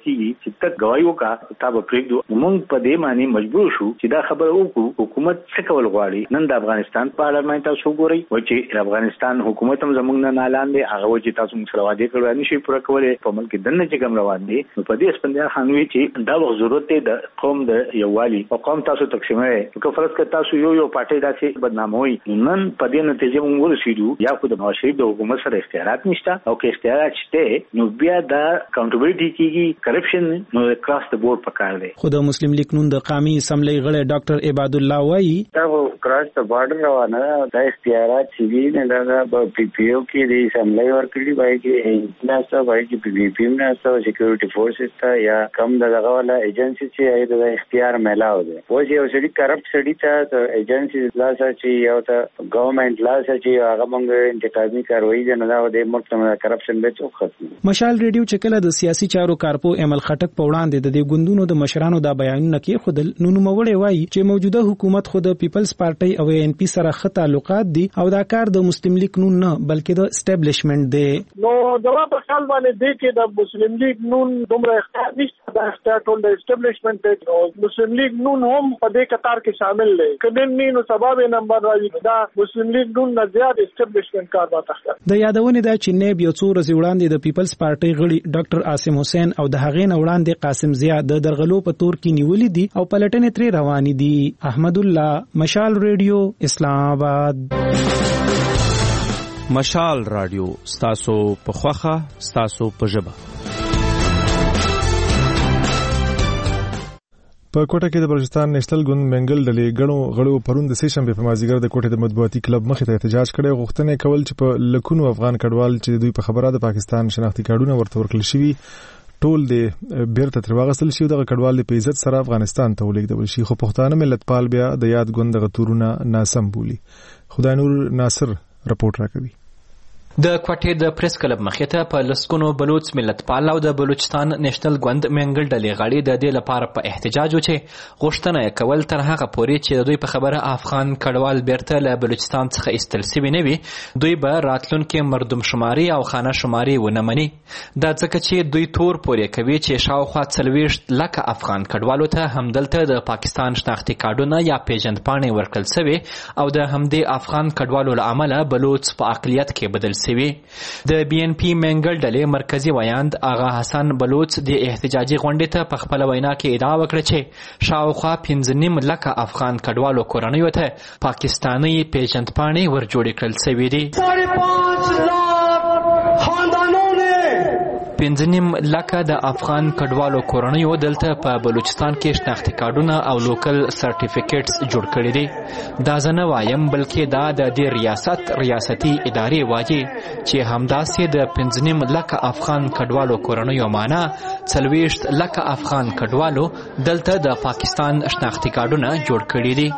Speaker 23: کیږي چې تک گواہی وکا تا به پریږدو. موږ په دې معنی مجبور شو چې دا خبره وکړو حکومت څه کول غواړي. نن د افغانستان په اړه باندې تاسو وګورئ و چې افغانستان حکومت هم زموږ نه نالان دي هغه و چې تاسو موږ سره وعده کړو نشي پوره کولای په ملک دنه چې کوم روان دي. نو په دې اسپندیا خانوي چې دا وخت ضرورت دی د قوم د یووالي او قوم تاسو تقسیموي که فرض کړه تاسو یو یو پارټي داسې بدناموي نن په دې نتیجه موږ ورسېدو یا خو د نواز شریف د حکومت سره اختیارات نشته او که اختیارات شته نو بیا دا اکاونټیبلټي کیږي کرپشن نو کراس د بورډ پکار دی.
Speaker 5: خو د مسلم لیگ نون د قومي اسمبلی غړی ډاکټر عباد الله وایي
Speaker 2: دا کراس د بارډر روانه د اختیارات چې نه دا په پی پی او کې د اسمبلی ورکړي وایي چې ناسا وایي چې پی پی پی ناسا سکیورټي فورسز ته یا کم دغه والا ایجنسی چې د اختیار ملاو دي و چې یو سړي کرپټ سړي ته ایجنسی لاسه چې یو ته ګورنمنت لاسه چې هغه موږ انتقامي کاروي نه دا د ملک ته کرپشن به څو ختم.
Speaker 5: مشال ریډیو چې کله د سیاسي چارو کارپو امل خټک په وړاندې د دې ګوندونو د مشرانو دا بیانونه کې خودل نو نوموړی وایي چې موجوده حکومت خود پیپلز پارټي او ان پی سره خط تعلقات دي او دا کار د مسلم لیگ نون نه بلکې د اسټابلیشمنت دی.
Speaker 6: نو جواب په خیال باندې دی چې د مسلم لیگ نون دومره اختیار نشته د اختیار ټول د اسټابلیشمنت دی او مسلم لیگ نون هم په دې قطار کې شامل دی. کله نو سبب نمبر راځي دا مسلم لیگ نون نه زیات اسټابلیشمنت کار وکړ.
Speaker 5: د یادونه دا چې نیب یو څو ورځې وړاندې د پیپلز پارټي غړي ډاکټر عاصم حسین او د هغې نه وړاندې قاسم ضیا د درغلو په تور کې نیولې دي او پلټنې ترې روانې دي. احمد الله مشال ریډیو اسلام آباد.
Speaker 8: مشال رادیو ستاسو په خوخه ستاسو په ژبه.
Speaker 1: په کوټه کې د بلوچستان نېشنل ګوند منګل ډلې غړو غړو پرون د سې شنبه په مازیګر د کوټه د مطبوعاتي کلب مخې ته احتجاج کړي غوښتنې کول چې په لکونو افغان کډوال چې دوی په خبره د پاکستان شناختی کارډونه ورته ورکړل شوی ټول د بیرته تر واغستل شي دغه کډوال په عزت سره افغانستان ته ولېږدول شي خو پښتانه ملت پال بیا د یاد ګوند د تورونه ناسم بولی. خدای نور ناصر رپورټ راکوي.
Speaker 24: د کوټې د پریس کلب مخې ته په لسکونو بلوچ ملت پال او د بلوچستان نېشنل ګوند منګل ډلې غړي د دې لپاره په احتجاج و چې غوښتنه یې کول تر هغه پورې چې دوی په خبره افغان کډوال بیرته له بلوچستان څخه ایستل سوي نه وي دوی به راتلونکي مردم شماري او خانه شماري ونه مني. دا ځکه چې دوی تور پورې کوي چې شاوخوا څلوېښت لکه افغان کډوالو ته همدلته د پاکستان شناختي کارډونه یا پیژندپاڼې ورکړل سوي او د همدې افغان کډوالو له امله بلوچ په اقلیت کې بدل سوي. د بی ان پی منګل ډلې مرکزی ویاند آغا حسن بلوچ د احتجاجي غونډې ته په خپل وینا کې ادعا وکړه چې شاوخوا پنځه نیم لکه افغان کډوالو کورنیو ته پاکستاني پیژندپاڼې ورجوړې کړل سوي دي. پنځه نیم لکه د افغان کډوالو کورنیو دلته په بلوچستان کې شناختي کارډونه او لوکل سرټیفیکټس جوړ کړي دي. دا زه نه وایم بلکې دا د دې ریاست ریاستي ادارې وایي چې همداسې د پنځه نیم لکه افغان کډوالو کورنیو معنا څلوېښت لکه افغان کډوالو دلته د پاکستان شناختي کارډونه جوړ کړي دي.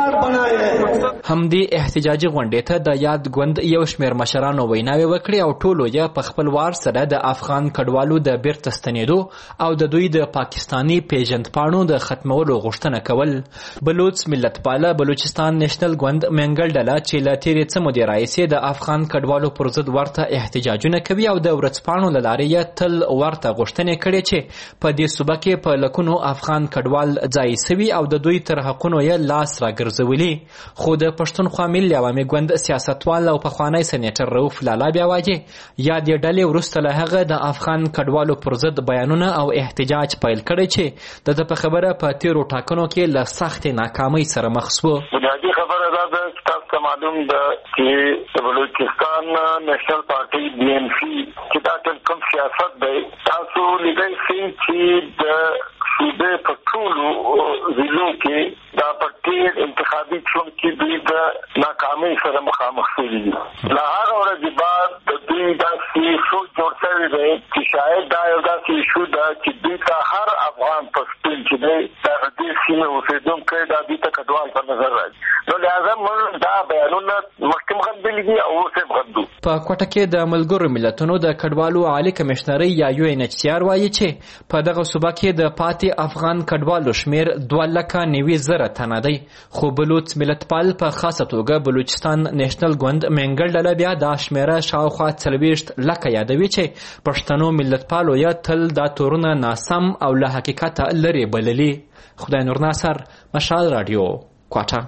Speaker 24: همدې احتجاجي غونډې ته د یاد ګوند یو شمېر مشرانو ویناوې وکړې او ټولو یې په خپل وار سره د افغان کډوالو د بیرته ستنېدو او د دوی د پاکستاني پیژندپاڼو د ختمولو غوښتنه کول. بلوچ ملت پاله بلوچستان نېشنل ګوند منګل ډله چې له تېرې څه مودې راهیسې د افغان کډوالو پر ضد ورته احتجاجونه کوي او د ورځپاڼو له لارې یې تل ورته غوښتنې کړې چې په دې صوبه کې په لکونو افغان کډوال ځای سوي او د دوی تر حقونو یې لاس راګرځولي. خو د پښتونخوا ملي عوامي ګوند سیاستوال او پخوانی سېنیټر رؤف لالا بیا وایي یا دې ډلې وروسته له هغه د افغان کډوالو پر ضد بیانونه او احتجاج پیل کړی چې د ده په خبره په تېرو ټاکنو کې له سختې ناکامۍ سره مخ شو.
Speaker 11: بنیادي خبره دا ده چې تاسو ته معلوم ده چې د بلوچستان نېشنل پارټي بی ان پي چې دا ټول کوم سیاست دی تاسو لیدای شئ چې د صوبې په ټولو ضلعو کې دا په ډېر انتخابي چون کې دوی د ناکامۍ سره مخامخ شوي دي. له هغه ورځې بعد د دوی داسې سوچ جوړ شوی دی چې شاید دا یو داسې ایشو ده چې دوی ته هر افغان پښتون چې دی
Speaker 3: د دې سیمې اوسېدونکي دا دوی ته کډوال په نظر راځي. نو لهذا موږ دا بیانونه مخکې غندلي دي او اوس یې غندو.
Speaker 24: په کوټه کې د ملګرو ملتونو د کډوالو عالی کمشنري یا یو ان ایچ سی آر وایي چې په دغه صوبه کې د پاتې افغان کډوالو شمیر دوه لکه نوي زره تنه دی، خو بلوچ ملتپال په خاصه توګه بلوچستان نیشنل ګوند منګل ډله بیا دا شمیره شاوخوا څلوېښت لکه یادوي چې پښتنو ملتپالو یې تل دا تورونه ناسم او له حقیقته لرې بللي. خدای نور ناصر، مشال رادیو، کوټه.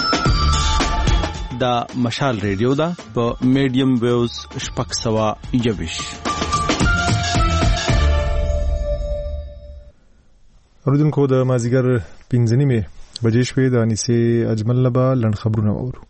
Speaker 8: دا مشال ریډیو ده په میډیم ویوز شپږ سوه یوویشت.
Speaker 1: اوریدونکو د مازیګر پنځه نیمې بجې شوې د انیسې اجمل لبا لنډ خبرونه اورو.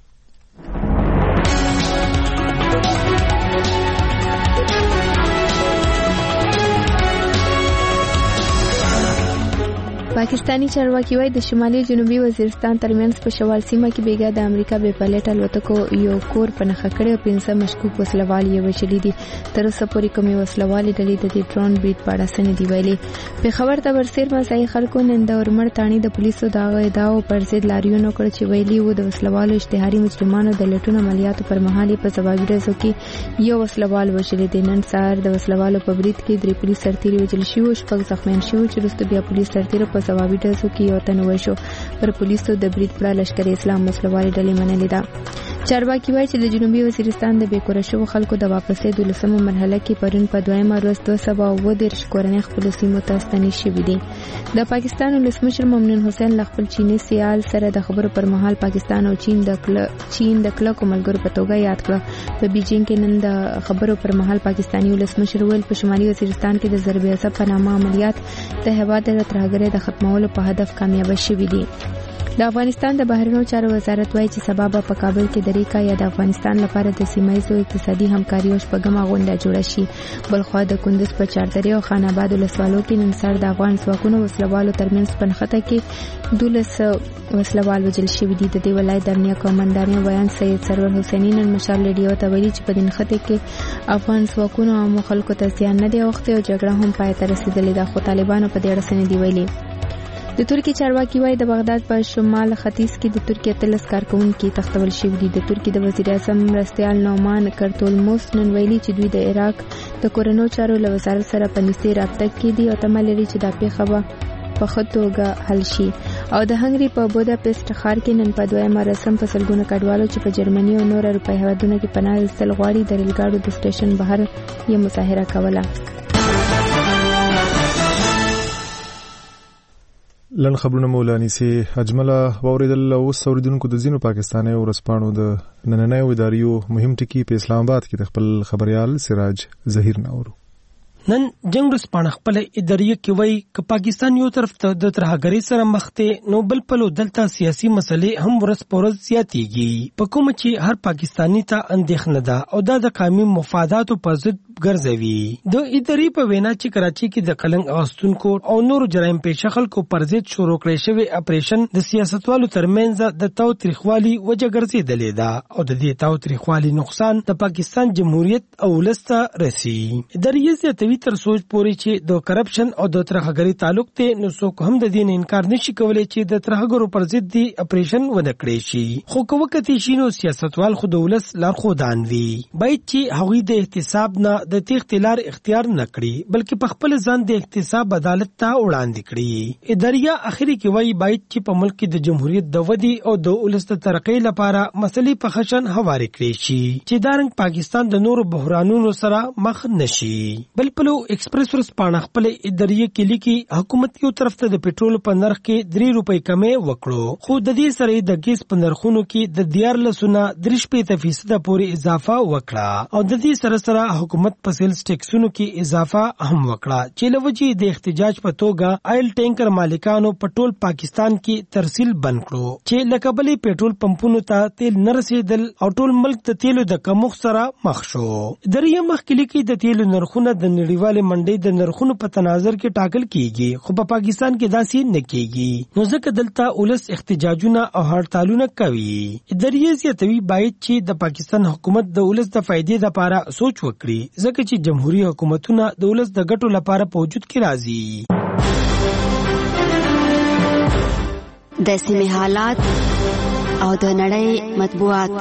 Speaker 9: پاکستانی چارواکي وايي د شمالي جنوبي وزیرستان ترمنځ په شوال سیمه کې بیګا د امریکا بې پایلټ الوتکو یو کور په نښه کړی او پنځه مشکوک وسلوال یې وژلي دي. تر اوسه پورې کومې وسلوالې ډلې د دې ډرون برید په اړه څه نه دي ویلي. پېښور ته ورسېر مسایي خلکو نن د اورمړ تاڼي د پولیسو د هغه ادعاو پر ضد لاریون وکړ چې ویلي وو د وسلوالو اشتهاري مجرمانو د لټون عملیاتو پر مهال یې په ځوابي ډزو کې یو وسلوال وژلی دی. نن سهار د وسلوالو په برید کې درې پولیس سرتیري وژل شوي او شپږ زخمیان شوي چې وروسته بیا پولیس سرتیرو په ځوابي ډزو کې یو تن وژو. پر پولیسو د برید په اړه لښکر اسلام وسلوالې ډلې منلې ده. چارواکي وایي چې د جنوبي وزیرستان د بې کوره شوو خلکو د واپسې دولسمه مرحله کې پرون په دویمه ورځ دوه سوه اووه دېرش کورنۍ خپلو سیمو ته ستنې شوي دي. د پاکستان ولسمشر ممنون حسین له خپل چیني سیال سره د خبرو پر مهال پاکستان او چین د چین د کلکو ملګرو په توګه یاد کړه. په بیجینګ کې نن د خبرو پر مهال پاکستاني ولسمشر ویل په شمالي وزیرستان کې د ضرب عصب په نامه عملیات د هېواد د ترهګرۍ د ختمولو په هدف کامیاب شوي دي. د افغانستان د بهرنیو چارو وزارت وایي چې سبا په کابل کې د ریکا یا د افغانستان لپاره د سیمایي اقتصادي همکاري او شپږمه غونډه جوړه شي. بلخوا د کندوز په چاردرې او خان آباد ولسوالو کې نن سهار د افغان ځواکونو وسلوالو ترمنځ په نښته کې دولس وسلوال وژل شوي دي. د دې ولایت د امنیه قومندان بیان سید سرور حسیني نن مشال ریډیو ته ویلي چې په دې نښته کې افغان ځواکونو عامو خلکو ته زیان نه دی اوښتی او جګړه هم پای ته رسېدلې ده، خو طالبانو په دې اړه څه نه دي ویلي. د ترکیې چارواکي وايي د بغداد په شمال ختیځ کې د ترکیې اتلس کارکونکي تښتول شوي دي. د ترکیې د وزیر اعظم مرستیال نومان کرتولموس نن ویلي چې دوی د عراق د کورنیو چارو له وزارت سره په نږدې رابطه کې دي او تمه لري چې دا پیښه به په ښه توګه حل شي. او د هنګري په بوداپست ښار کې نن په دویمه رسم په سلګونه کډوالو چې په جرمني او نور اروپایي هېوادونو کې پناه اخیستل غواړي د ریل ګاډو د سټیشن بهر یې مظاهره کوله.
Speaker 1: لن خبرونه مولانی سي اجمله واوریدل. اوس اوریدونکو د زینو پاکستاني ورسپانو د نننۍ اداریو مهم ټکی په اسلام آباد کې د خپل خبريال سراج ظهیر ناورو.
Speaker 18: نن جنگ رسپانه خپل اداریه کې وای ک پاکستان یو طرف ته د ترهګری سره مخ ته نو بل پلو دلته سیاسي مسلې هم ورس پورز زیاتېږي. په کوم چې هر پاکستانی ته اندېښنه ده او دا د قومي مفاداتو په ضد ګرځوي. د اداري په وینا چې کراچي کې د کلنګ اغستونکو او نور جرایم پیښه خلکو پر ضد شروع کړی شوی اپریشن د سیاستوالو ترمنځ د تاو تریخوالي وجه ګرځېدلې ده او د دې تاو تریخوالي نقصان د پاکستان جمهوریت او ولسته رسی. اداري زیاتوي تر سوچ پوري چې د کرپشن او د ترهګری تعلق ته نو څوک هم د دین انکار نشي کولای چې د ترهګرو پر ضد دی اپریشن ونه کړی شي. خو کوکتی شینو سیاستوال خود ولس لارښودان وي باید چې هغوی د احتساب نه د تیښتې لار اختیار نه کړي بلکې په خپل ځان د احتساب عدالت ته وړاندې کړي. اداریه اخري کې وایي باید چې په ملک کې د جمهوریت د ودی او د ولس د ترقۍ لپاره مسلې په خشن هواري کړي شي چې دارنګ پاکستان د نور بحرانونو سره مخ نشي. بل پلو ایکسپریس ورسپانه خپل اداریه کې لیکي حکومت یو طرف ته د پټرول په نرخ کې درې روپۍ کمې وکړو خو د دې سره د ګیس په نرخونو کې د دیارلس نه درې شپېته فیصده پورې اضافه وکړه او د دې سره سره حکومت په سیلز ټیکسونو کې اضافه هم وکړه چې لوجې د احتجاج په توګه آیل ټینکر مالکانو په ټول پاکستان کې ترسیل بند کړو چې لکه بلې پټرول پمپونو ته تیل نه رسیدل او ټول ملک د تیلو د کمښت سره مخ شو. اداریه مخکې لیکي د تیلو نرخونه د نړیوالې منډۍ د نرخونو په تناظر کې ټاکل کیږي خو په پاکستان کې داسې نه کیږي نو ځکه دلته ولس احتجاجونه او هړتالونه کوي. اداریه زیاتوي باید چې د پاکستان حکومت د ولس د فائدې لپاره سوچ وکړي ځکه چې جمهوریت حکومتونه د ولس د ګټو لپاره په وجود کې راځي.
Speaker 10: د سیمې حالات او د نړۍ مطبوعات.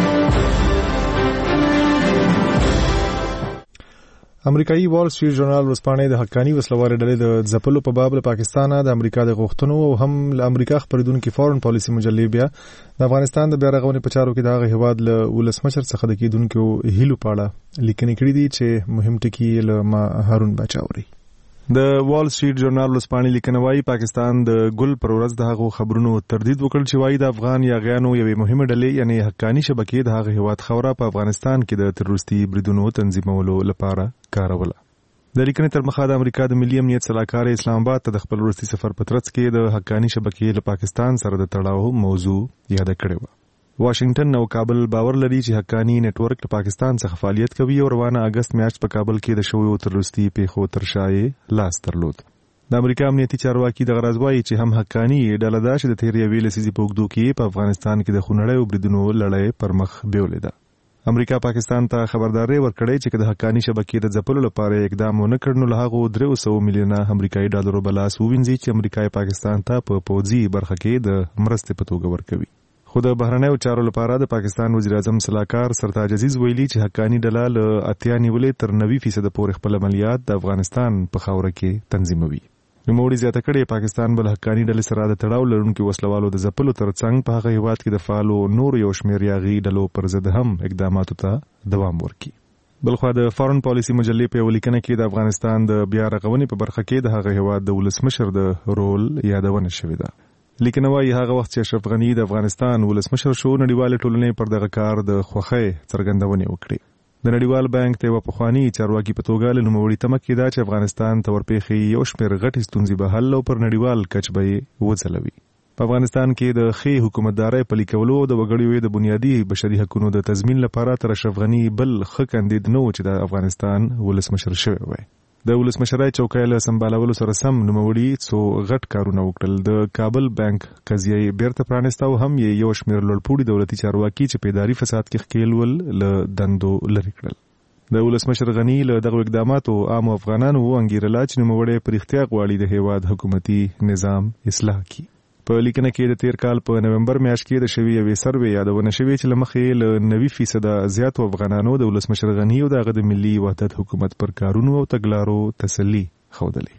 Speaker 1: امریکایي وال سټریټ ژورنال ورځپاڼې د حقاني وسلوالې ډلې د ځپلو په باب له پاکستانه د امریکا د غوښتنو او هم له امریکا خبرېدونکو فورن پالیسي مجلې بیا د افغانستان د بیا رغونې په چارو کې د هغه هیواد له ولسمشر څخه د کېدونکو هیلو په اړه لیکنې کړې دي چې مهم ټکي له ما هارون باچاوري. د وال سټریټ ژورنال ورځپاڼې لیکنه وايي پاکستان د ګل پر ورځ د هغو خبرونو تردید وکړ چې وايي د افغان یاغیانو یوې مهمه ډلې یعنی حقاني شبکې د هغه هیواد خوره په افغانستان کې د تروریستي بریدونو تنظیمولو لپاره کاروله. د لیکنې تر مخه د امریکا د ملي امنیت سلاکار اسلام آباد ته د خپل وروستي سفر په ترڅ کې د حقاني شبکې له پاکستان سره د تړاو موضوع یاد کړې و. واشنگټن او کابل باور لري چې حقاني نتورک له پاکستان څخه فعالیت کوي او روانه اگست میاشت په کابل کې د شویو تروریستي پیښو تر شا یې لاس درلود. د امریکا امنیتي چارواکي د غرض وايي چې هم حقاني ډله ده چې د تیرې یوې لسیزې په اوږدو کې په افغانستان کې د خونړیو او بریدونو لړۍ پر مخ بیولې ده. امریکا پاکستان ته خبرداري ورکړې چې د حقاني شبکې د ځپلو لپاره اقدام ونه کړ نو له هغو درې سوه میلیونه امریکایي ډالرو به لاس ووینځي چې امریکا پاکستان ته په پوځي برخه کې د مرستې په توګه ورکوي. خو د بهرنیو چارو لپاره د پاکستان وزیر اعظم سلاکار سرتاج عزیز ویلي چې حقاني ډله له اتیا نیولې تر نوي فیصد پورې خپل عملیات د افغانستان په خاوره کې تنظیموي. نوموړي زیاته کړې پاکستان بل حقاني ډلې سره د تړاو لرونکو وسلوالو د ځپلو ترڅنګ په هغه هیواد کې د فعالو نور یو شمېر یاغي ډلو پر ضد هم اقداماتو ته دوام ورکړي. بلخوا د فورن پالیسي مجلې په یوه لیکنه کې د افغانستان د بیا رغونې په برخه کې د هغه هیواد د ولسمشر د رول یادونه شوې ده. لیکنه وايي هغه وخت چې اشرف غني د افغانستان ولسمشر شو نړیوال ټولنې پر دغه کار د خوښۍ څرګندونې وکړې. د نړیوال بانک ته یو پخوانی چارواکي په توګه له نوموړي تمه کېده چې افغانستان ته ورپېښې یو شمېر غټې ستونزې به حل او پر نړیوال کچ به یې وځلوي. په افغانستان کې د ښې حکومتدارۍ پلي کولو او د وګړیو د بنیادي بشري حقوقو د تضمین لپاره تر اشرف غني بل ښه کاندید نه و چې د افغانستان ولسمشر شوی وای. د ولسمشرۍ چوکۍ له سمبالولو سره سم نوموړي څو غټ کارونه وکړل. د کابل بانک قضیه بیرته پرانسته او هم یې یو شمېر لوړپوړي دولتي چارواکي چې په اداري فساد کې ښکېل ول له دندو لرې کړل. د ولسمشر غني له دغو اقداماتو عامو افغانانو وانګېرله چې نوموړی په رښتیا غواړي د هیواد حکومتي نظام اصلاح کړي. په لیکنه کې د تیر کال په نومبر میاشت کې د شوی یوې سروې یادونه شوې چې له مخې له نوي فیصده زیاتو افغانانو د ولسمشر غني او د هغه د ملي وحدت حکومت پر کارونو او تګلارو تسلي ښودلې.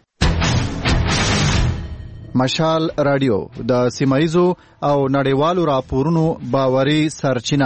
Speaker 12: مشال رادیو د سیمایزو او نړیوالو راپورونو باوري سرچینه.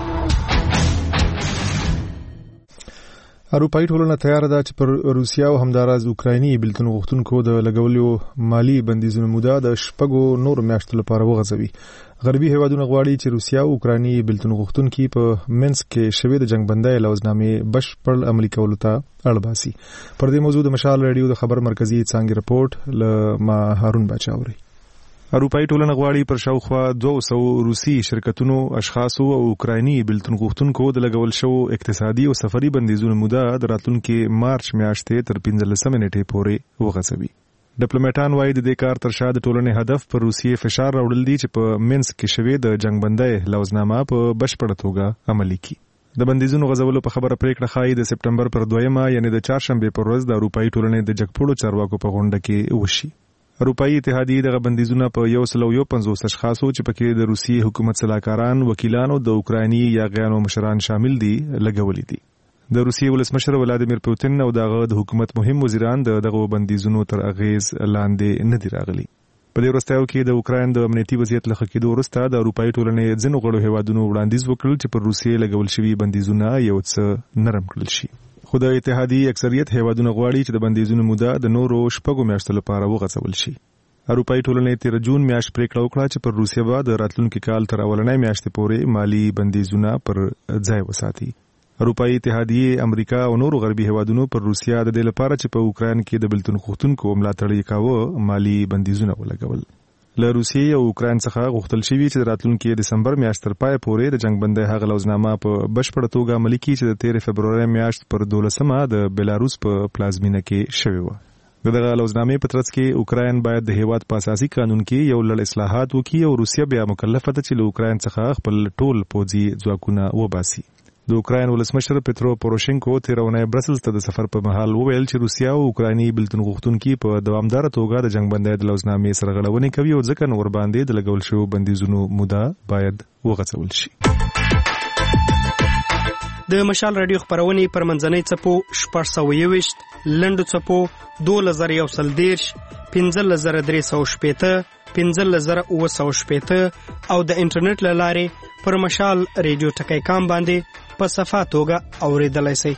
Speaker 1: اروپایي ټولنه تیار ده چې پر روسیا او همداراز اوکرایني بېلتون غوښتونکو د لګولو مالی بندیزونو موده د شپږو نورو میاشتو لپاره وغځوي. غربي هیوادونه غواړي چې روسیا او اوکرایني بېلتون غوښتونکي په منسک کې شوې د جنگ بندۍ لوزنامې بشپړ عملي کولو ته اړ باسي. پر دې موضوع د مشال رادیو د خبر مرکزي څانګې رپورټ له ما هارون باچاوري. اروپایي ټولنه غواړي پر شاوخوا دوه سوه روسي شرکتونو اشخاصو او اوکرایني بېلتون غوښتونکو د لګول شوو اقتصادي او سفري بندیزونو موده د راتلونکي مارچ میاشتې تر پنځلسمې نیټې پورې وغځوي. ډیپلوماټان وایي د دې کار تر شا د ټولنې هدف پر روسیې فشار راوړل دي چې په منسک کې شوې د جنگ بندۍ لوزنامه په بشپړه توګه عملي کړي. د بندیزونو غځولو په خبره پریکړه ښایي د سپټمبر پر دویمه یعنی د چهارشنبې پر ورځ د اروپایي ټولنې د جګپوړو چارواکو په غونډه کې وشي. اروپایي اتحادیې دغه بندیزونه په یو سل او یو پنځوس اشخاصو چې پکې د روسیې حکومت سلاکاران، وکیلانو، د اوکرایني یاغیانو مشران شامل دي لګولې دي. د روسیې ولسمشر ولادیمیر پوتین او دغه د حکومت مهم وزیران د دغه بندیزونو تر اغیز لاندې نه دي راغلي. په دې وروستیو کې د اوکراین د امنیتي وضعیت له ښه کېدو وروسته د اروپایي ټولنې ځینو غړو هیوادونو وړاندیز وکړل چې پر روسیې لګول شوي بندیزونه یو څه نرم کړل شي. خو د اتحادیې اکثریت هیوادونه غواړي چې د بندیزونو موده د نورو شپږو میاشتو لپاره وغځول شي. اروپایي ټولنې تیر جون میاشت پریکړه وکړه چې پر روسیې به د راتلونکي کال تر اولنۍ میاشتې پورې مالی بندیزونه پر ځای وساتي. اروپایي اتحادیې، امریکا او نورو غربي هیوادونو پر روسیا د دې لپاره چې په اوکراین کې د بېلتون غوښتونکو ملاتړ یې کاوه مالی بندیزونه ولګول. له روسیې او اوکراین څخه غوښتل شوي چې د راتلونکي دسمبر میاشت تر پای پورې د جنگ بندۍ هغه لوزنامه په بشپړه توګه عملي کړي چې د تېرې فبرورۍ میاشت پر دولسمه د بیلاروس په پلازمینه کې شوې وه. د دغه لوزنامې په ترڅ کې اوکراین باید د هیواد په اساسي قانون کې یو لړ اصلاحات وکړي او روسیا بیا مکلفه ده چې له اوکراین څخه خپل ټول پوځي ځواکونه وباسي. د اوکراین ولسمشر پترو پوروشینکو تیرونه برسلز ته د سفر په مهال وویل چې روسیا او اوکرایني بلتون غوښتونکي په دوامدار توګه د جنگ بندۍ د لوزنامې سره غړونې کوي او ځکه نور باندې د لګول شوو بندیزونو موده باید وغځول شي.
Speaker 7: د مشال رادیو خبرونه پر منځنۍ چپو شپږ سوه یوویشت لنډو چپو دوه زره یو سل دېرش پنځه زره درې سوه شپېته پنځه زره اووه سوه شپېته او د انټرنیټ له لارې پر مشال رادیو ټکی کام باندې په صفه توګه اورېدلای شئ.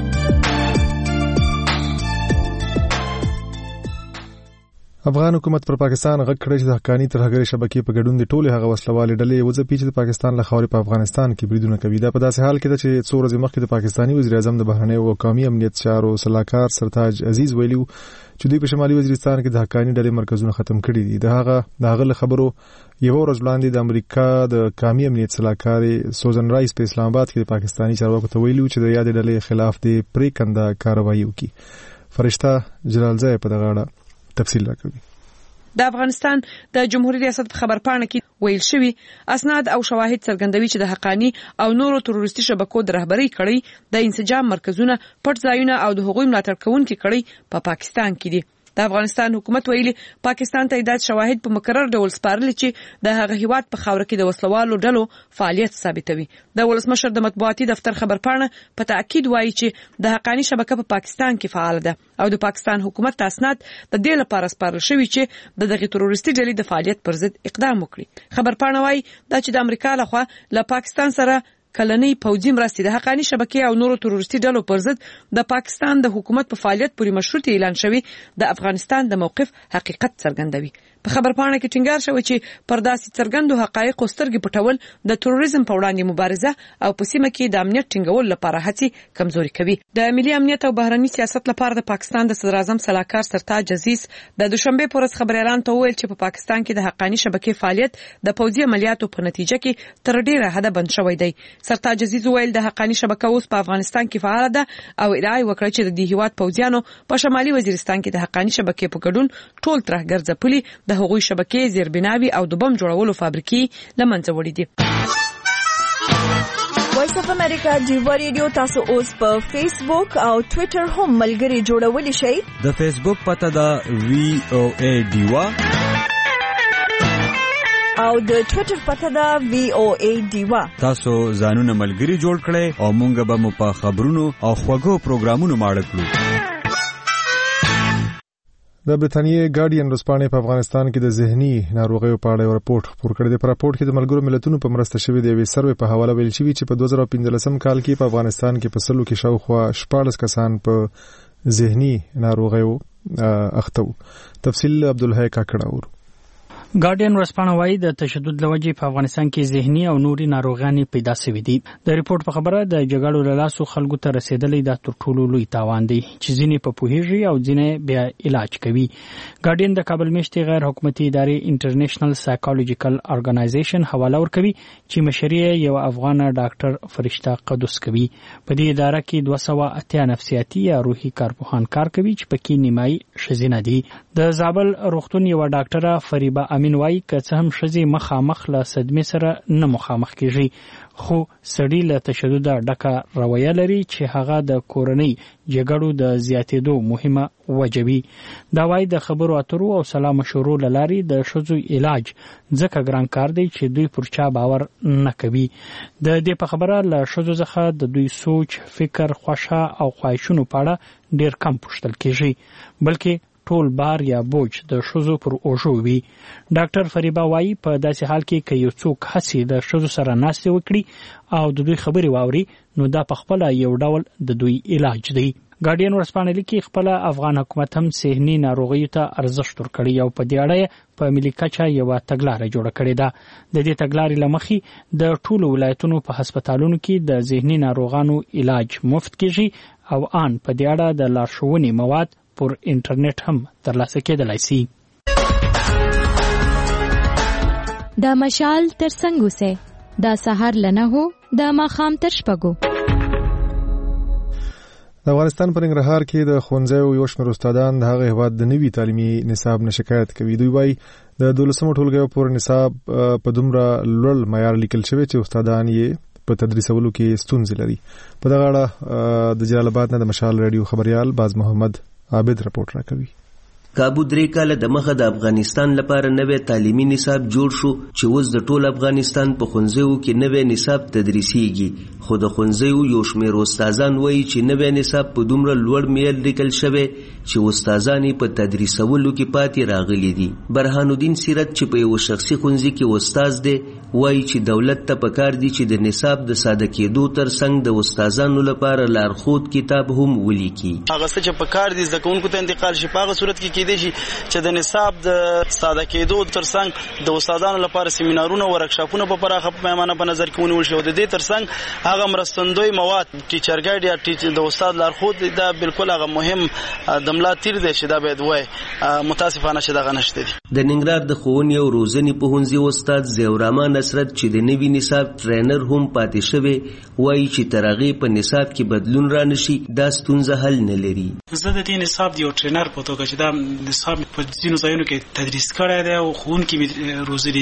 Speaker 1: افغان حکومت پر پاکستان غږ کړی چې د حقانی ترهګرۍ شبکې په ګډون د ټولې هغه وسلوالې ډلې وځپي چې د پاکستان له خاورې په افغانستان کې بریدونه کوي. دا په داسې حال کې ده چې څو ورځې مخکې د پاکستاني وزیر اعظم د بهرنیو او قومي امنیت چارو سلاکار سرتاج عزیز ویلي چې دوی په شمالي وزیرستان کې د حقانی ډلې مرکزونه ختم کړي دي. د هغه د هغه له خبرو یو ورځ وړاندې د امریکا د قومي امنیت سلاکار سوزن رایس په اسلام آباد کې د پاکستاني چارواکو ته ویلي چې د یادې ډلې خلاف د پریکنده کاروایی وکړي. فرشته جلالزای په دغه اړه تفصیل راکوي.
Speaker 14: د افغانستان د جمهوریت ریاست په خبرپاڼه کې ویل شوی اسناد او شواهد څرګندوي چې د حقانی او نورو تروریستي شبکو د رهبری کړي د انسجام مرکزونه پټ ځایونه او د حقوقي ملاتړ کوونکي کړي په پا پاکستان کې دي. د افغانستان حکومت ویلي پاکستان ته دا شواهد په مکرر ډول سپارل چې د هغه هیواد په خاور کې د وسلوالو ډلو فعالیت ثابتوي. د ولسمشر د مطبوعاتي دفتر خبرپاڼه په تاکید وایي چې د حقانی شبکه په پاکستان کې فعال ده او د پاکستان حکومت اسناد د دې لپاره سپارل شوی چې د دغه تروریستي ډلې د فعالیت پر ضد اقدام وکړي. خبرپاڼه وایي دا چې د امریکا لخوا له پاکستان سره کلنۍ پوځي مرستې د حقانی شبکې او نورو تروریستي ډلو پر ضد د پاکستان د حکومت په فعالیت پورې مشروط اعلان شوی د افغانستان د موقف حقیقت څرګندوي. په خبرپاڼه کې ټینګار شوی چې پر داسې څرګندو حقایقو سترګې پټول د تروریزم په وړاندې مبارزه او په سیمه کې د امنیت ټینګولو لپاره هڅې کمزوري کوي. د ملي امنیت او بهرني سیاست لپاره د پاکستان د صدر اعظم سلاکار سرتاج عزیز د دوشنبه پر ورځ خبري اعلان ته ویل چې په پاکستان کې د حقانی شبکې فعالیت د پوځي عملیاتو په نتیجه کې تر ډیره حد بند شوی دی. سرتاج عزیز ویل د حقانی شبکه اوس په افغانستان کې فعال ده او ادعا وکړه چې د دې هیواد پوځیانو په شمالي وزیرستان کې د حقانی شبکې په ګډون ټول ترهګر ځپلي د هغوی شبکې زیربناوي او د بم جوړولو فابریکې لمنځه وړي دي.
Speaker 15: وایس اف امریکا دیوا ریډیو تاسو اوس په فیسبوک او ټوئیټر هم ملګري جوړولی شئ.
Speaker 16: د فیسبوک پته ده وی او ای دیوا
Speaker 15: او د ټوئیټر پته ده وی او ای دیوا.
Speaker 16: تاسو ځانونه ملګري جوړ کړئ او مونږ به مو په خبرونو او خوږو پروګرامونو ماړه کړو.
Speaker 1: د بریټانیې ګارډین ورځپاڼې په افغانستان کې د ذهني ناروغیو په اړه یو راپورټ خپور کړی دی. په راپورټ کې د ملګرو ملتونو په مرسته شوی دی یوې سروې په حواله ویل شوی چې په دوه زره پنځلسم کال کې په افغانستان کې په سلو کې شاوخوا شپاړس کسان په ذهني ناروغیو اخته وو. تفصیل عبدالحی کاکړه.
Speaker 5: ګارډین ورځپاڼه وايي د تشدد لوجې په افغانستان کې ذهني او نوري ناروغیانې پیدا شوې دي. د ریپورت په خبره د جګړو له لاسو خلکو ته رسیدلې د تر ټولو لوی تاوان دی چې ځینې په پوهیږي او ځینې بیا علاج کوي. ګارډین د کابل میشتې غیر حکومتي ادارې انټرنیشنل سایکولوژیکل ارګنایزیشن حواله ورکوي چې مشري یو افغان ډاکټر فرشته قدوس کوي. په دې اداره کې دوه سوه اتیا نفسیاتي یا روحي کارپوهان کار کوي چې پکې نیمایي ښځینه دي. د زابل روغتون یو ډاکټره فریبه امین وایي که څه هم ښځې مخامخ له صدمې سره نه مخامخ کیږي خو سړی له تشدد ډکه رویه لري چې هغه د کورنۍ جګړو د زیاتېدو مهمه وجه وي. دا وایي د خبرو اترو او سلا مشورو له لارې د ښځو علاج ځکه ګران کار دی چې دوی پر چا باور نه کوي. د دې په خبره له ښځو څخه د دوی سوچ فکر خوښه او خواهشونو په اړه ډیر کم پوښتل کیږي بلکې ټول بار یا بوج د ښځو پر اوږو وي. ډاکټر فریبه وایي په داسې حال کې که یو څوک هڅې د ښځو سره ناستې وکړي او د دوی خبرې واوري نو دا پخپله یو ډول د دوی علاج دی. ګارډین ورځپاڼه لیکي خپله افغان حکومت هم ذهني ناروغیو ته ارزښت ورکړی او په دې اړه په ملي کچه یوه تګلاره جوړه کړې ده. د دې تګلارې له مخې د ټولو ولایتونو په هسپتالونو کې د ذهني ناروغانو علاج مفت کیږي او آن په دې اړه د لارښوونې مواد پر انټرنیټ هم ترلاسه کېدلای شي.
Speaker 9: دا مشال تر څنګه سه دا سحر لنه هو دا ماخام تر شپږو.
Speaker 1: د افغانستان په ننګرهار کې د ښوونځیو یو شمېر استادان د هغه هېواد د نوي تعلیمي نصاب نه شکایت کوي. دوی وایي د دولسمو ټولګیو پورې نصاب په دومره لوړ معیار لیکل شوی چې استادان یې په تدریسولو کې ستونزې لري. په دغه اړه د جلال آباد نه د مشال رادیو خبريال باز محمد عابد رپورټ راکوي.
Speaker 4: کابو درې کاله د مخه د افغانستان لپاره نوې تعلیمي نصاب جوړ شو چې اوس د ټول افغانستان په ښوونځیو کې نوې نصاب تدریسیږي، خو د ښوونځیو یو شمېر استادان وایي چې نوې نصاب په دومره لوړ معیار لیکل شوی چې استادان په تدریسولو کې پاتې راغلي دي. برهان الدین سیرت چې په یو شخصي ښوونځي کې استاد دی وایي چې دولت ته پکار دي چې د نصاب د ساده کېدو ترڅنګ د استادانو لپاره لارښود کتاب هم ولیکي.
Speaker 13: هغه څه چې پکار دي زده کوونکو ته انتقال شي په هغه صورت کې کېدای شي چې د نصاب د ساده کېدو ترڅنګ د استادانو لپاره سیمینارونه او ورکشاپونه په پراخه پیمانه په نظر کې ونیول شي او د دې ترڅنګ هغه مرستندوی مواد ټیچر ګایډ یا ټیچر د استاد لارښود دا بالکل هغه مهم د ملا تیر دی چې دا باید وای متاسفانه چې دغه نشته دي.
Speaker 4: د ننګرهار د ښوونې او روزنې پوهنځي استاد زیورحمان نصرت چې د نوي نصاب ټرینر هم پاتې شوی وایي چې تر هغې په نصاب کې بدلون را نشي دا ستونزه حل نه لري.
Speaker 17: زه د دې نصاب یو ټرینر په توګه چې دا نصاب په ځینو ځایونو کې تدریس کړی دی او ښوونکي مې روزلي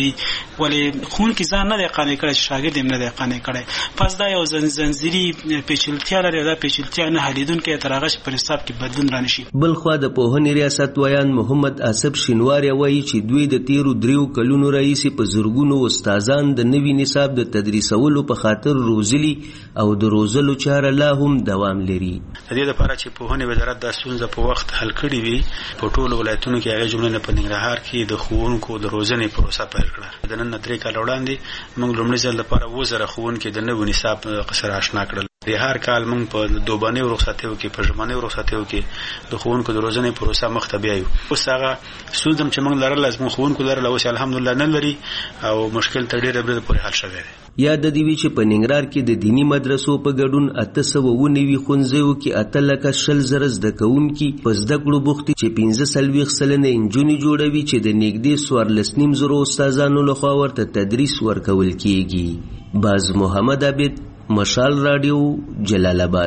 Speaker 17: ولې ښوونکي ځان نه دی قانع کړی چې شاګرد یې نه دی قانع کړی. پس دا یو زنځیري پیچلتیا لري، دا پیچلتیا نه حلیدونکې تر هغه چې په نصاب کې بدلون را نشي.
Speaker 4: بلخوا د پوهنې ریاست ویان محمد آصف شینواری وایي چې دوی د تیرو دریو کلونو راهیسې په زرګونو استادان د نوي نصاب د تدریسولو په خاطر روزلي او د روزلو چاره لا هم دوام لري.
Speaker 17: د دې لپاره چې پوهنې وزارت دا ستونزه په وخت حل کړې وي په ټولو ولایتونو کې هغه جمله په ننګرهار کې د ښوونکو د روزنې پروسه پیل کړه. د نن درې کال وړاندې موږ لومړي ځل لپاره وزره ښوونکي د نوي نصاب سره آشنا کړل. د هر کال موږ په دوبانیو رخصتیو کې په ژمنیو رخصتیو کې د ښوونکو د روزنې پروسه مخ ته بیایو. اوس هغه سودم چې موږ لرل لازم ښوونکو لرل اوس الحمدلله نه لري او مشکل تر ډیره بل پورې حل شوی دی.
Speaker 4: یا د دې وی چې په ننګرهار کې د دینی مدرسو په ګډون اته سوه ونوي ښوونځیو کې اته لکه شل زره زده کوونکي په زده کړو بوخت چې پنځه څلوېښت سلنه نجونې جوړوي چې د نږدې څوارلس نیم زرو استادانو لخوا ورته تدریس ورکول کیږي. باز محمد عابد مشال رادیو جلال آباد.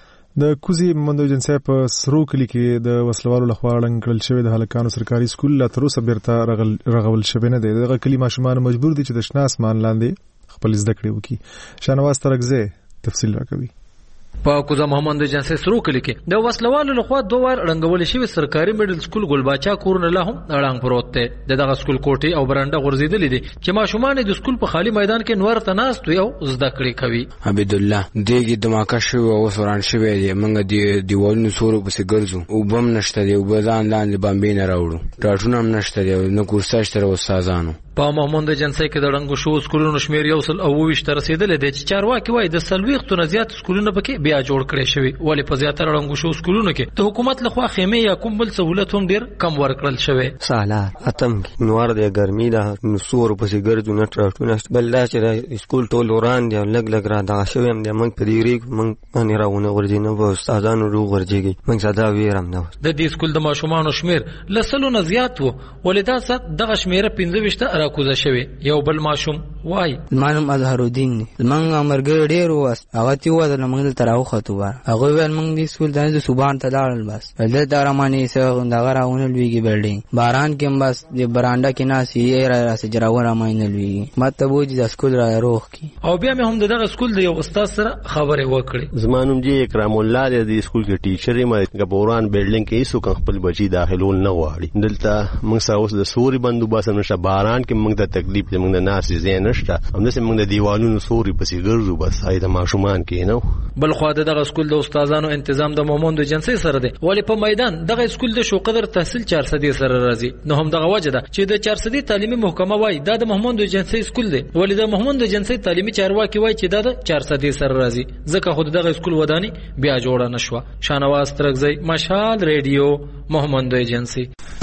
Speaker 1: د کوزي مومند ایجنسی په سرو کلی کې د وسلوالو لخوا ړنګ کړل شوی د هلکانو سرکاري سکول لا تر اوسه بیرته رغول شوی نه دی. دغه کلی ماشومان مجبور دي چې د شنه اسمان لاندې خپل زده کړې وکړي. شاهنواز ترکزی تفصیل راکوي.
Speaker 20: په کوزا محمد جنسي سرو کلی کې د وسلوالو لخوا دوه وار رنګول شوی سرکاري میډل سکول ګلباچا کورن له هم اړنګ پروت دی. دغه سکول کوټي او برانډه غورځیدلې دي چې ماشومان د سکول په خالی میدان کې نور تناست یو زده کړې کوي.
Speaker 25: عبد الله دغه دماکه شو او سوران شوی دی موږ د دیوالونو سورو په سګرزو او بم نشته دی او بزان لاندې بامبې نه راوړو ټاټونه هم نشته دی نو کورساش تر استادانو.
Speaker 20: په محمد جنسي کې د رنګو شو سکولونو شمیر یو سل او ویش تر رسیدلې دي چې چارواکي وایي د سلويختو نه زیات سکولونه پکې بیا جوړ کړي شوی ولې په زیاتره رنګو شو سکولونو کې د حکومت لخوا خیمه یا کوم بل سہولت هم ډیر کم ورکړل شوی.
Speaker 26: سالار اتم نوار د ګرمي دا نسور په سګرځو نه ټراټونه بل دا چې سکول ټول وران دی لګ لګ را دا شوی هم د موږ په دې ریګ موږ باندې راونه ورځي نه و استادانو رو ورځيږي موږ صدا ویرم نه
Speaker 20: د دې سکول د ماشومان شمیر لسلو نه زیات وو ولې دا څه دغه شمیره پنځه وشته راکوزه شوی. یو بل ماشوم وای
Speaker 27: مانم اظهر الدین منګ امرګ ډیر واس هغه تی و د موږ تراو خطو بار هغه ول موږ د سکول د صبحان ته لاړل بس ول د رمانی سره دغه راونه لویږي بلډینګ باران کې بس د برانډا کې ناسي یې را راس جراو را ماینه لویږي مته بوج د سکول را روخ کی
Speaker 20: او بیا مې هم دغه سکول د یو استاد سره خبرې وکړې.
Speaker 28: زمانوم جی اکرام الله د سکول کې ټیچر یې ما ګبوران بلډینګ کې هیڅ خپل بچی داخلول نه غواړي. دلته موږ ساوس د سوري بندوباس نشه باران کې موږ د تکلیف موږ د ناس زین نشته هم د موږ د دیوالونو سوري پسې ګرځو بس هاي د ماشومان کې نو.
Speaker 20: بل خو دغه سکول د استادانو تنظیم د مومند جنسي سره دی ولی په میدان دغه سکول د شو قدر تحصیل چهارصد سره راځي. نو هم دغه وجه ده چې د چهارصد تعلیمي محکمه وای دا د مومند جنسي سکول دی ولی د مومند جنسي تعلیمي چارواکي وای چې دا د چهارصد سره راځي ځکه خود دغه سکول ودانی بیا جوړه نشو. شاهنواز ترکزی مشال ریډیو مومند جنسي.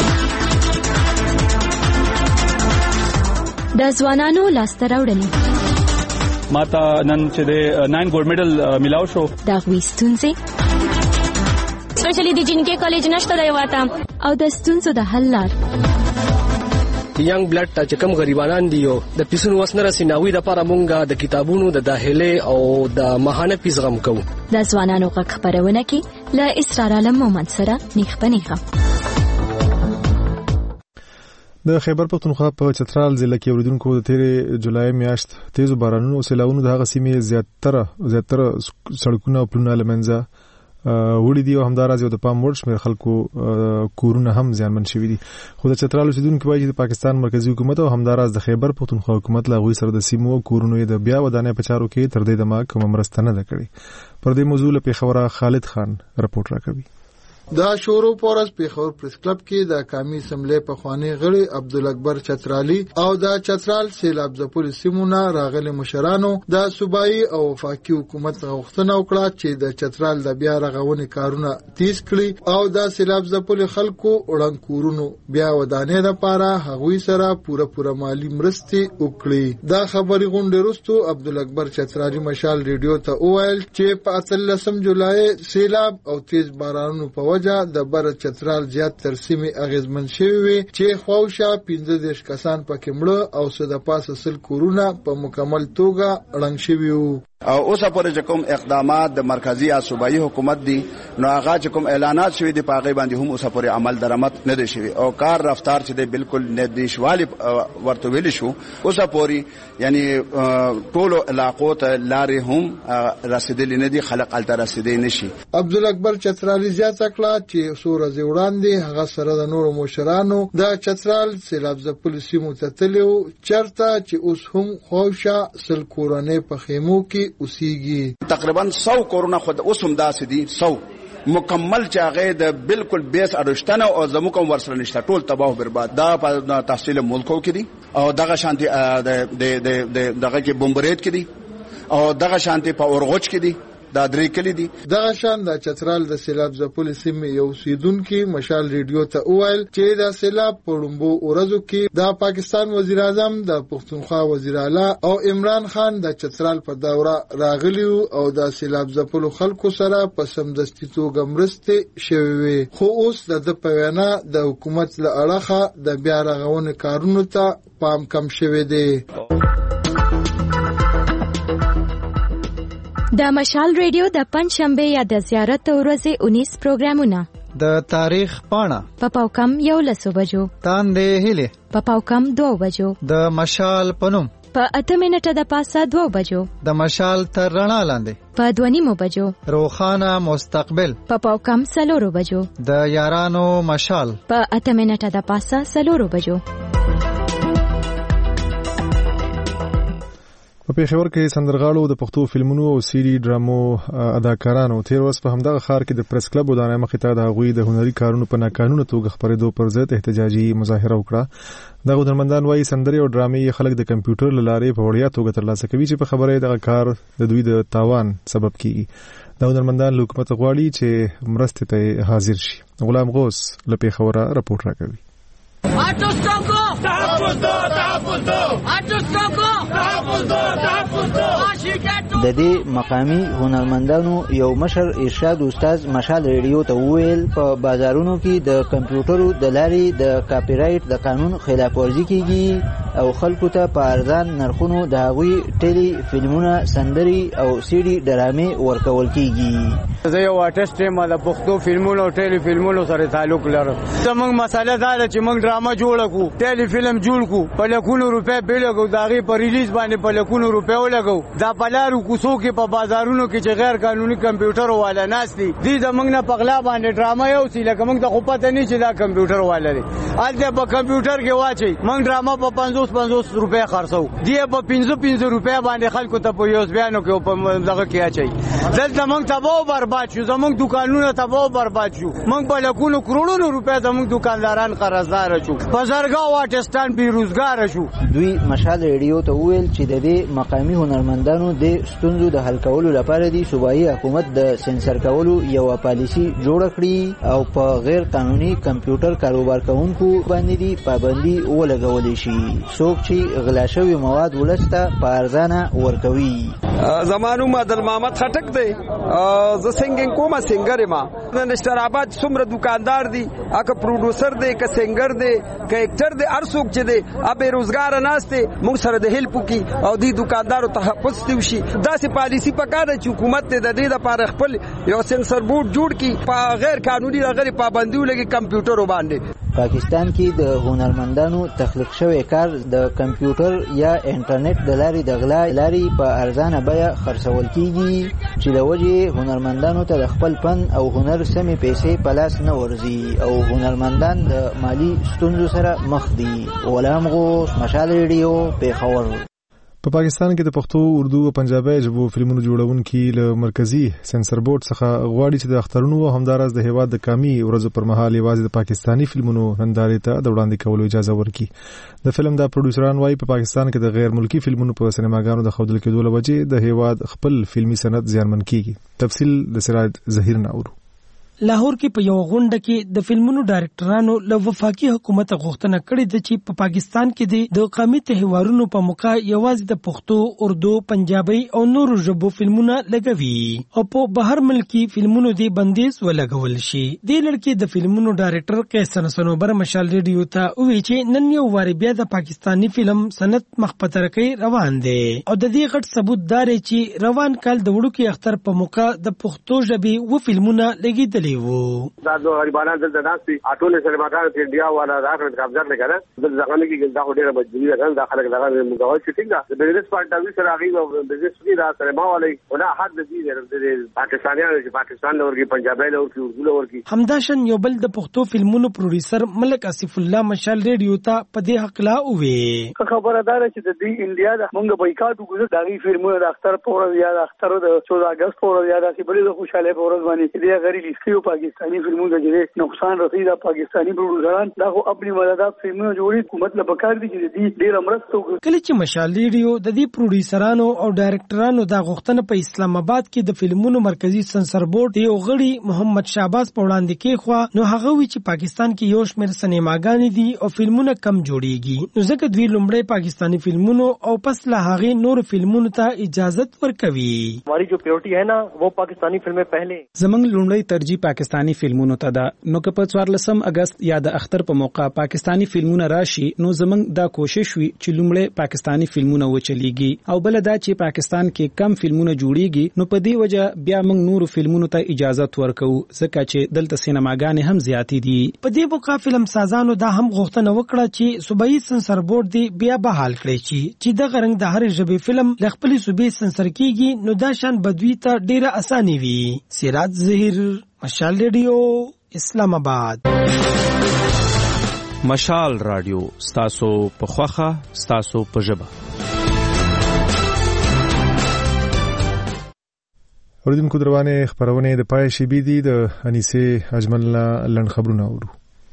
Speaker 10: د ځوانانو لاسته راوړنې
Speaker 29: ماته نن چې د ناین ګولډ میډل میلاو شو
Speaker 10: دا غوي ستونزې
Speaker 30: سپیشلی د جنکې کالج نشته دی واته
Speaker 10: او د ستونزو د حل لار
Speaker 27: ینګ بلډ ته چې کوم غریبانان دي او د پیسونو وسنه رسیناوي د لپاره مونږه د کتابونو د داخله او د ماهانه پیس غم کوو.
Speaker 10: د ځوانانو غږ خبرونه کې له اسرار عالم مومند سره نیخ پنیخه.
Speaker 1: د خیبر پختونخوا په چترال ضلع کې اوریدونکو د تیرې جولای میاشت تیزو بارانونو او سیلاونو د هغه سیمې زیاتره زیاتره سړکونه او پلونه له منځه وړي دي او همداراز یو د پام وړ شمېر خلکو کورونه هم زیانمن شوي دي. خو د چترال اوسیدونکي وایي چې د پاکستان مرکزي حکومت او همداراز د خیبر پختونخوا حکومت له هغوی سره د سیمو کورونو د بیا ودانۍ په چارو کې تر دې دمه کومه مرسته نه ده کړې. پر دې موضوع له پیښوره خالد خان رپورټ راکوي.
Speaker 2: دا شورو پورس پیښور پریس کلب کې د قومي اسمبلی په خوانی غړي عبدالاکبر چترالی او د چترال سیلاب ځپلو سیمونه راغلي مشرانو د صوبایي او وفاقي حکومت غوښتنه وکړه چې د چترال د بیا رغونې کارونه تیز کړي او د سیلاب ځپلو خلکو وړاندې کورونو بیا ودانې لپاره هغوی سره پوره پوره مالی مرستې وکړي. دا خبري غونډه وروسته عبدالاکبر چترالی مشال ریډیو ته وویل چې په اتلسم جولای سیلاب او تیز بارانونو په وجه د بر چترال زیات تر سیمې اغیزمن شوي وي چې خواوشا پنځه دېرش کسان پکې مړه او څه د پاسه سل کورونه په مکمل توګه ړنګ شوي وو.
Speaker 3: او اوسه پورې چې کوم اقدامات د مرکزی یا صوبایي حکومت دي نو هغه چې کوم اعلانات شوي دي په هغې باندې هم اوسه پورې عمل درآمد نه دی شوي او کار رفتار چې دی بالکل ندیشوالي ورته ویلی شو. اوسه پورې یعنی ټولو علاقو ته لارې هم رسېدلې نه دي، خلک هلته رسېدی نه شي.
Speaker 2: عبدالاکبر چترالی زیاته کړه چې څو ورځې وړاندې هغه سره د نورو مشرانو د چترال سیلاب ځپلو سیمو ته تللي وو چېرته چې اوس هم خواوشا سل کورنۍ په خیمو کې اوسیږي.
Speaker 3: تقریبا سو کورونه خود اوس هم داسې دي، سو مکمل چې هغه د بالکل بیس اډشتنه او زموږ هم ورسره نشته، ټول تباہ او برباد. دا په تحصیل ملکو کې دي او دغه شانتي د د دغه کې بمبریت کې دي او دغه شانتي په اورغوچ کې دي، دا درې کلی دي.
Speaker 2: دغه شان د چترال د سیلاب ځپلو سیمې یو اوسیدونکي مشال ریډیو ته وویل چې د سیلاب په لومړو ورځو کې د پاکستان وزیر اعظم د پښتونخوا وزیر اعلی او عمران خان د چترال په دوره راغلی او د سیلاب ځپلو خلکو سره په سمدستي توګه مرستې شوې وي. خو اوس د ده په وینا د حکومت له اړخه د بیا رغونې کارونو ته پام کم شوی دی.
Speaker 6: د مشال ریډیو د پنځشنبه یا د زیارت ورځې انیس پروګرامونه
Speaker 12: د تاریخ پاڼه
Speaker 6: په پاوکم یو لسو بجو،
Speaker 12: تاندې هیلې
Speaker 6: په پاوکم دو بجو،
Speaker 12: د مشال پنوم
Speaker 6: په اته منټه د پاسه دو بجو،
Speaker 12: د مشال تر رڼا لاندې
Speaker 6: په دوه نیمو بجو،
Speaker 12: روخانه مستقبل
Speaker 6: په پاوکم سلورو بجو،
Speaker 12: د یارانو مشال
Speaker 6: په اته منټه د پاسه سلورو بجو.
Speaker 1: په پیښور کې سندرغاړو د پښتو فلمونو او سیډي ډرامو اداکارانو تیر ورځ په همدغه ښار کې د پریس کلب ودانۍ مخې ته د هغوی د هنري کارونو په ناقانونه توګه خپرېدو پر ضد احتجاجي مظاهره وکړه. دغه هنرمندان وایي سندرې او ډرامې خلک د کمپیوټر له لارې په وړیا توګه ترلاسه کوي چې په خبره دغه کار د دوی د تاوان سبب کیږي. دا هنرمندان له حکومت غواړي چې مرستې ته حاضر شي. غلام غوث له پیښوره رپورټ راکوي.
Speaker 8: تحفظ دو تحفظ دو تحفظ دو تحفظ دو تحفظ دو.
Speaker 11: د دې مقامی هنرمندانو یو مشر ارشاد استاد مشال ریډیو ته وویل په بازارونو کې د کمپیوټرو د لارې د کاپی رایټ د قانون خلاف ورزي کیږي او خلکو ته په ارزان نرخونو د هغوی ټیلی فلمونه، سندرې او سیډي ډرامې ورکول کیږي.
Speaker 19: زه یو آرټیسټ یم، د پښتو فلمونو او ټیلی فلمونو سره تعلق لرم. زموږ مسله دا ده چې موږ ډرامه جوړه کړو، ټیلی فلم جوړ کړو، په لکونو روپۍ بل لګو، د هغې په ریلیز باندې په لکونو روپۍ ولګو. دا په لارو کوڅو کې په بازارونو کې چې غیر قانوني کمپیوټر والا ناست دي، دوی زموږ نه په غلا باندې ډرامه یوسي، لکه موږ ته خو پته نه چې دا کمپیوټر والا دی. هلته په کمپیوټر کې واچوي، موږ ډرامه په پنځوس پنځوس روپۍ خرڅوو، دوی په پنځه پنځه روپۍ باندې خلکو ته په یوسبیانو کې او په دغه کې اچوي. دلته موږ تباه او برباد شو، زموږ دوکانونه تباه او برباد شو، موږ په لکونو کروڑونو روپۍ زموږ دوکانداران قرضدار شو، په زرګاو آرټسټان بیروزګار شو.
Speaker 11: دوی مشال ریډیو ته وویل چې د دې مقامی هنرمندانو د ستونزو د حل کولو لپاره دی صوبایي حکومت د سنسر کولو یو پالیسی جوړ کړي او په غیر قانوني کمپیوټر کاروبار کوونکو باندې دی پابندي ولګولې شي. څوک چې غلا شوی مواد ولسته په ارزانه ورکوي.
Speaker 5: زمانو مدل محمد خټک دی ز سنگینګ کومه سنگر ما د نشتر آباد څومره دکاندار دي اګه پروډوسر دی که سنگر دی که اکټر دی هر څوک چې دی ابه روزګار ناشته موږ سره د هیلپ کی او دی دکاندارو تحفظ دیوشي داسې پالیسی پکاره چې حکومت د دې لپاره خپل یو سنسر بورډ جوړ کی په غیر قانوني غیر پابندي ولګي کمپیوټر باندې.
Speaker 11: پاکستان کې د هنرمندانو تخلیق شوی کار د کمپیوټر یا انټرنیټ د لارې د غلا لارې په ارزانه بیه خرڅول کیږي چې د وجې هنرمندانو ته د خپل فن او هنر سمې پیسې په لاس نه ورځي او هنرمندان د مالی ستونزو سره مخ دي. غلام غوث، مشال ریډیو، پیښور.
Speaker 1: په پاکستان کې د پښتو، اردو او پنجابي ژبو فلمونو جوړونکي له مرکزی سنسر بورډ څخه غواړي چې د اخترونو او همدارس د هیواد د کامي ورځو پر مهال یوازې د پاکستانی فلمونو نندارې ته د وړاندې کولو اجازه ورکړي. د فلم د پروډوسران وايي په پاکستان کې د غیر ملکی فلمونو په سینماګانو د ښودل کېدو له وجې د هیواد خپل فلمي صنعت زیانمن کیږي. تفصیل د سراج ظهیر ناورو.
Speaker 7: لاهور کې په یو غونډه کې د فلمونو ډایرکټرانو له وفاقي حکومت غوښتنه کړې ده چې په پاکستان کې د قومي تهوارونو په موقع یوازې د پښتو، اردو، پنجابي او نورو ژبو فلمونه لګوي او په بهر ملکی فلمونو دی بندیز ولګول شي. د لړکې د فلمونو ډایرکټر قیس سنوبر مشال ریډیو ته وی چې نن یو واری بیا د پاکستانی فلم صنعت مخ په ترقۍ روان دی او د دې غټ ثبوت دار چې روان کال د وړوکی اختر په موقع د پښتو ژبې و فلمونه لګیدل دا
Speaker 14: دو غریبانه دلته ناستي اټول سینماګان په انډیا والا راغله قبضه لګره دل ځغنه کې دا ډیره مجبوری ده دا خلک لګره مګاوي چې څنګه د بزنس پارټاوي سره راغی او بزنس کې دا سینما والا ولا حد دي د پاکستانیانو چې پاکستان لور کې پنجابي لور کې اردو لور کې.
Speaker 7: همداشن یو بل د پښتو فلمونو پروډوسر ملک اسف الله مشال ریډیو ته په دې حق لا وې
Speaker 15: خبردار چې د دې انډیا د موږ بایکاټ وکړو د دغه فلمونو د اختر په ورځ یا د اختر د چودہ اگست په ورځ یا د بلې خوشاله په ورځ باندې دې غری لیست پاکستانی فلمونو کې نقصان رسیدا پاکستانی پروډوسران دا خو خپل مدد فلمونو جوړي حکومت له بکار دي چې دې ډیر امرسته وکړي.
Speaker 7: کله چې مشال ریډیو د دې پروډوسرانو او ډایرکټرانو دا غوښتنه په اسلام آباد کې د فلمونو مرکزی سنسر بورډ یو غړي محمد شعباز په وړاندې کې خو نو هغه وی چې پاکستان کې یو شمېر سینماګانې دي او فلمونه کم جوړيږي نو ځکه دوی لومړی پاکستانی فلمونو او پس له هغه نور فلمونو ته اجازه ورکوي.
Speaker 16: हमारी जो प्रायोरिटी है ना वो पाकिस्तानी फिल्में पहले
Speaker 18: زمنګ لومړی ترجیح پاکستانی فلمونو ته ده. نو که په څوارلسم اگست یا د اختر په موقع پاکستانی فلمونه راشي نو زمنګ دا کوشش وی چې لومړی پاکستانی فلمونه وچلیږي او بل دا چې پاکستان کې کم فلمونه جوړیږي نو په دې وجه بیا موږ نور فلمونو ته اجازه ورکو ځکه چې دلته سینماګانې هم زیاتې دي.
Speaker 7: په دې موقع فلم سازانو دا هم غوښتنه وکړه چې صوبایي سنسر بورډ دی بیا بحال کړي چې د غرنګ د هر ژبې فلم ل خپل صوبې سنسر کیږي نو دا شان بدوی ته ډیره اساني وي. سراج ظهیر، مشال ریډیو، اسلام آباد.
Speaker 21: مشال رادیو ستاسو په خوخه ستاسو په ژبه.
Speaker 1: اوریدونکو دروانه خبرونه د پای شي بي دي د انیسه اجمل لن خبرونه اورو.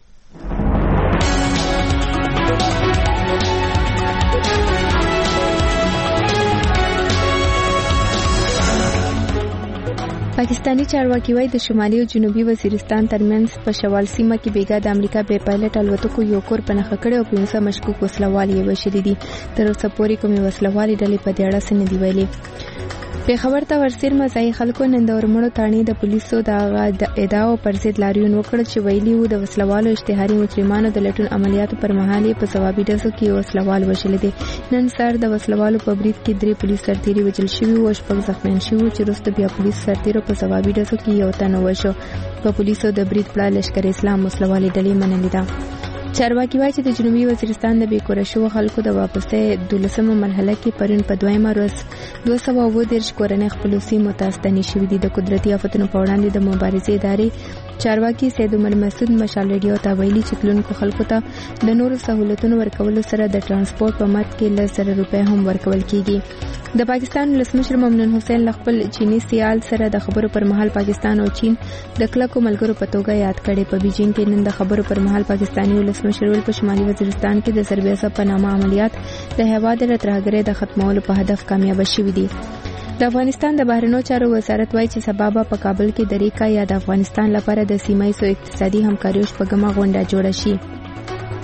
Speaker 9: پاکستانی چارواکي وايي د شمالي او جنوبي وزیرستان ترمنځ په شوال سیمه کې بیګا د امریکا به پایلټ الوتکو یو کور په نخښه کړی او پنځه مشکوک وسلوال یې وشلي دي. تر اوسه پورې کومې وسلوالې ډلې په دې اړه څه نه دي ویلي. پیښور ته ورسېرمه ځایي خلکو نن د ورمړو تاڼې د پولیسو د ادعاو پر ضد لاریون وکړ چې ویلي وو د وسلوالو اشتهاري مجرمانو د لټون عملیاتو پر مهال په ځوابي ډزو کې وسلوال وشلي دي. نن سهار د وسلوالو په برید کې درې پولیس سرتیري وژل شوي او شپږ زخمیان شوي چې وروسته بیا پولیس سرتیرو په ځوابي ډزو کې یو تن ووژل. په پولیسو د برید پړه لشکر اسلام وسلوالې ډلې منلې ده. چارواکي وايي چې د جنوبي وزیرستان د بیکوره شوو خلکو د واپسۍ دولسمه مرحله کې پرون په دویمه ورځ دوه سوه اووه دېرش کورنۍ خپلو سیمو ته ستنې شوي دي. د قدرتي آفتونو په وړاندې د مبارزې ادارې چارواکي سید عمر مسعود مشال ریډیو ته ویلي چې تلونکو خلکو ته د نورو سہولتونو ورکولو سره د ترانسپورت په مد کې لس زره روپۍ هم ورکول کیږي. د پاکستان ولسمشر ممنون حسین له خپل چینی سیال سره د خبرو پر مهال پاکستان او چین د کلکو ملګرو په توګه یاد کړي. په بیجینګ کې نن د خبرو پر مهال پاکستاني ولسمشر ول په شمالي وزیرستان کې د سربیاسا په نامه عملیات د هیواد د ترهګرۍ د ختمولو په هدف کامیاب شوي دي. د افغانستان د بهرنیو چارو وزارت وايي چې سبا په کابل کې د ریکا یا د افغانستان لپاره د سیمه ایزو اقتصادي همکاریو شپږمه غونډه جوړه شي.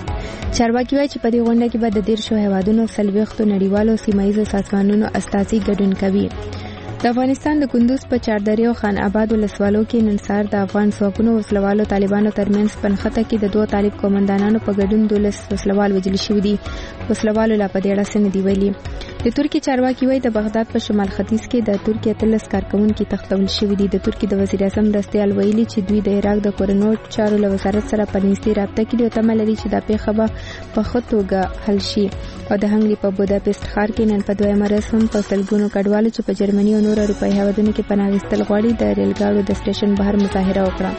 Speaker 9: چارواکي وايي چې په دې غونډه کې به د دیرشو هیوادونو څلوېښتو نړیوالو سیمایي سازمانونو استازي ګډون کوي. د افغانستان د کندوز په چاردرې او خان آباد ولسوالو کې نن سهار د افغان ځواکونو وسلوالو طالبانو ترمنځ پنخته کې د دوه طالب قومندانانو په ګډون دولس وسلوال وژل شوي دي. وسلوالو لا په دې اړه څه نه دي ویلي. د ترکیې چارواکي وايي د بغداد په شمال ختیځ کې د ترکیې اتلس کارکونکي تښتول شوي دي. د ترکیې د وزیر اعظم مرستیال ویلي چې دوی د عراق د کورنو چارو له وزارت سره په نږدې رابطه کې دي او تمه لري چې دا پیښه به په ښه توګه حل شي. او د هنګري په بوداپست ښار کې نن په دویمه ورځ هم په سلګونو کډوالو چې په جرمني او نورو اروپایي هیوادونو کې پناه اخیستل غواړي د ریل ګاډو د سټیشن بهر مظاهره وکړه.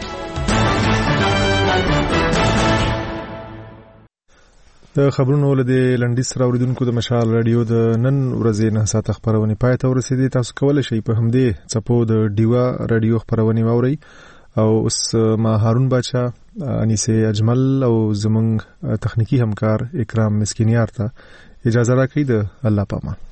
Speaker 1: د خبرونو له لنډیز سره اوریدونکو د مشال رادیو د نن ورځې نه ساعت خبرونه پای ته ورسېدي. تاسو کولای شئ په همدې چپو د ډیوا رادیو خبرونه واورئ. او اوس ما هارون بچا انیسه اجمل او زمنګ تخنیکی همکار اکرام مسکینیار ته اجازه راکړئ. د الله پامان.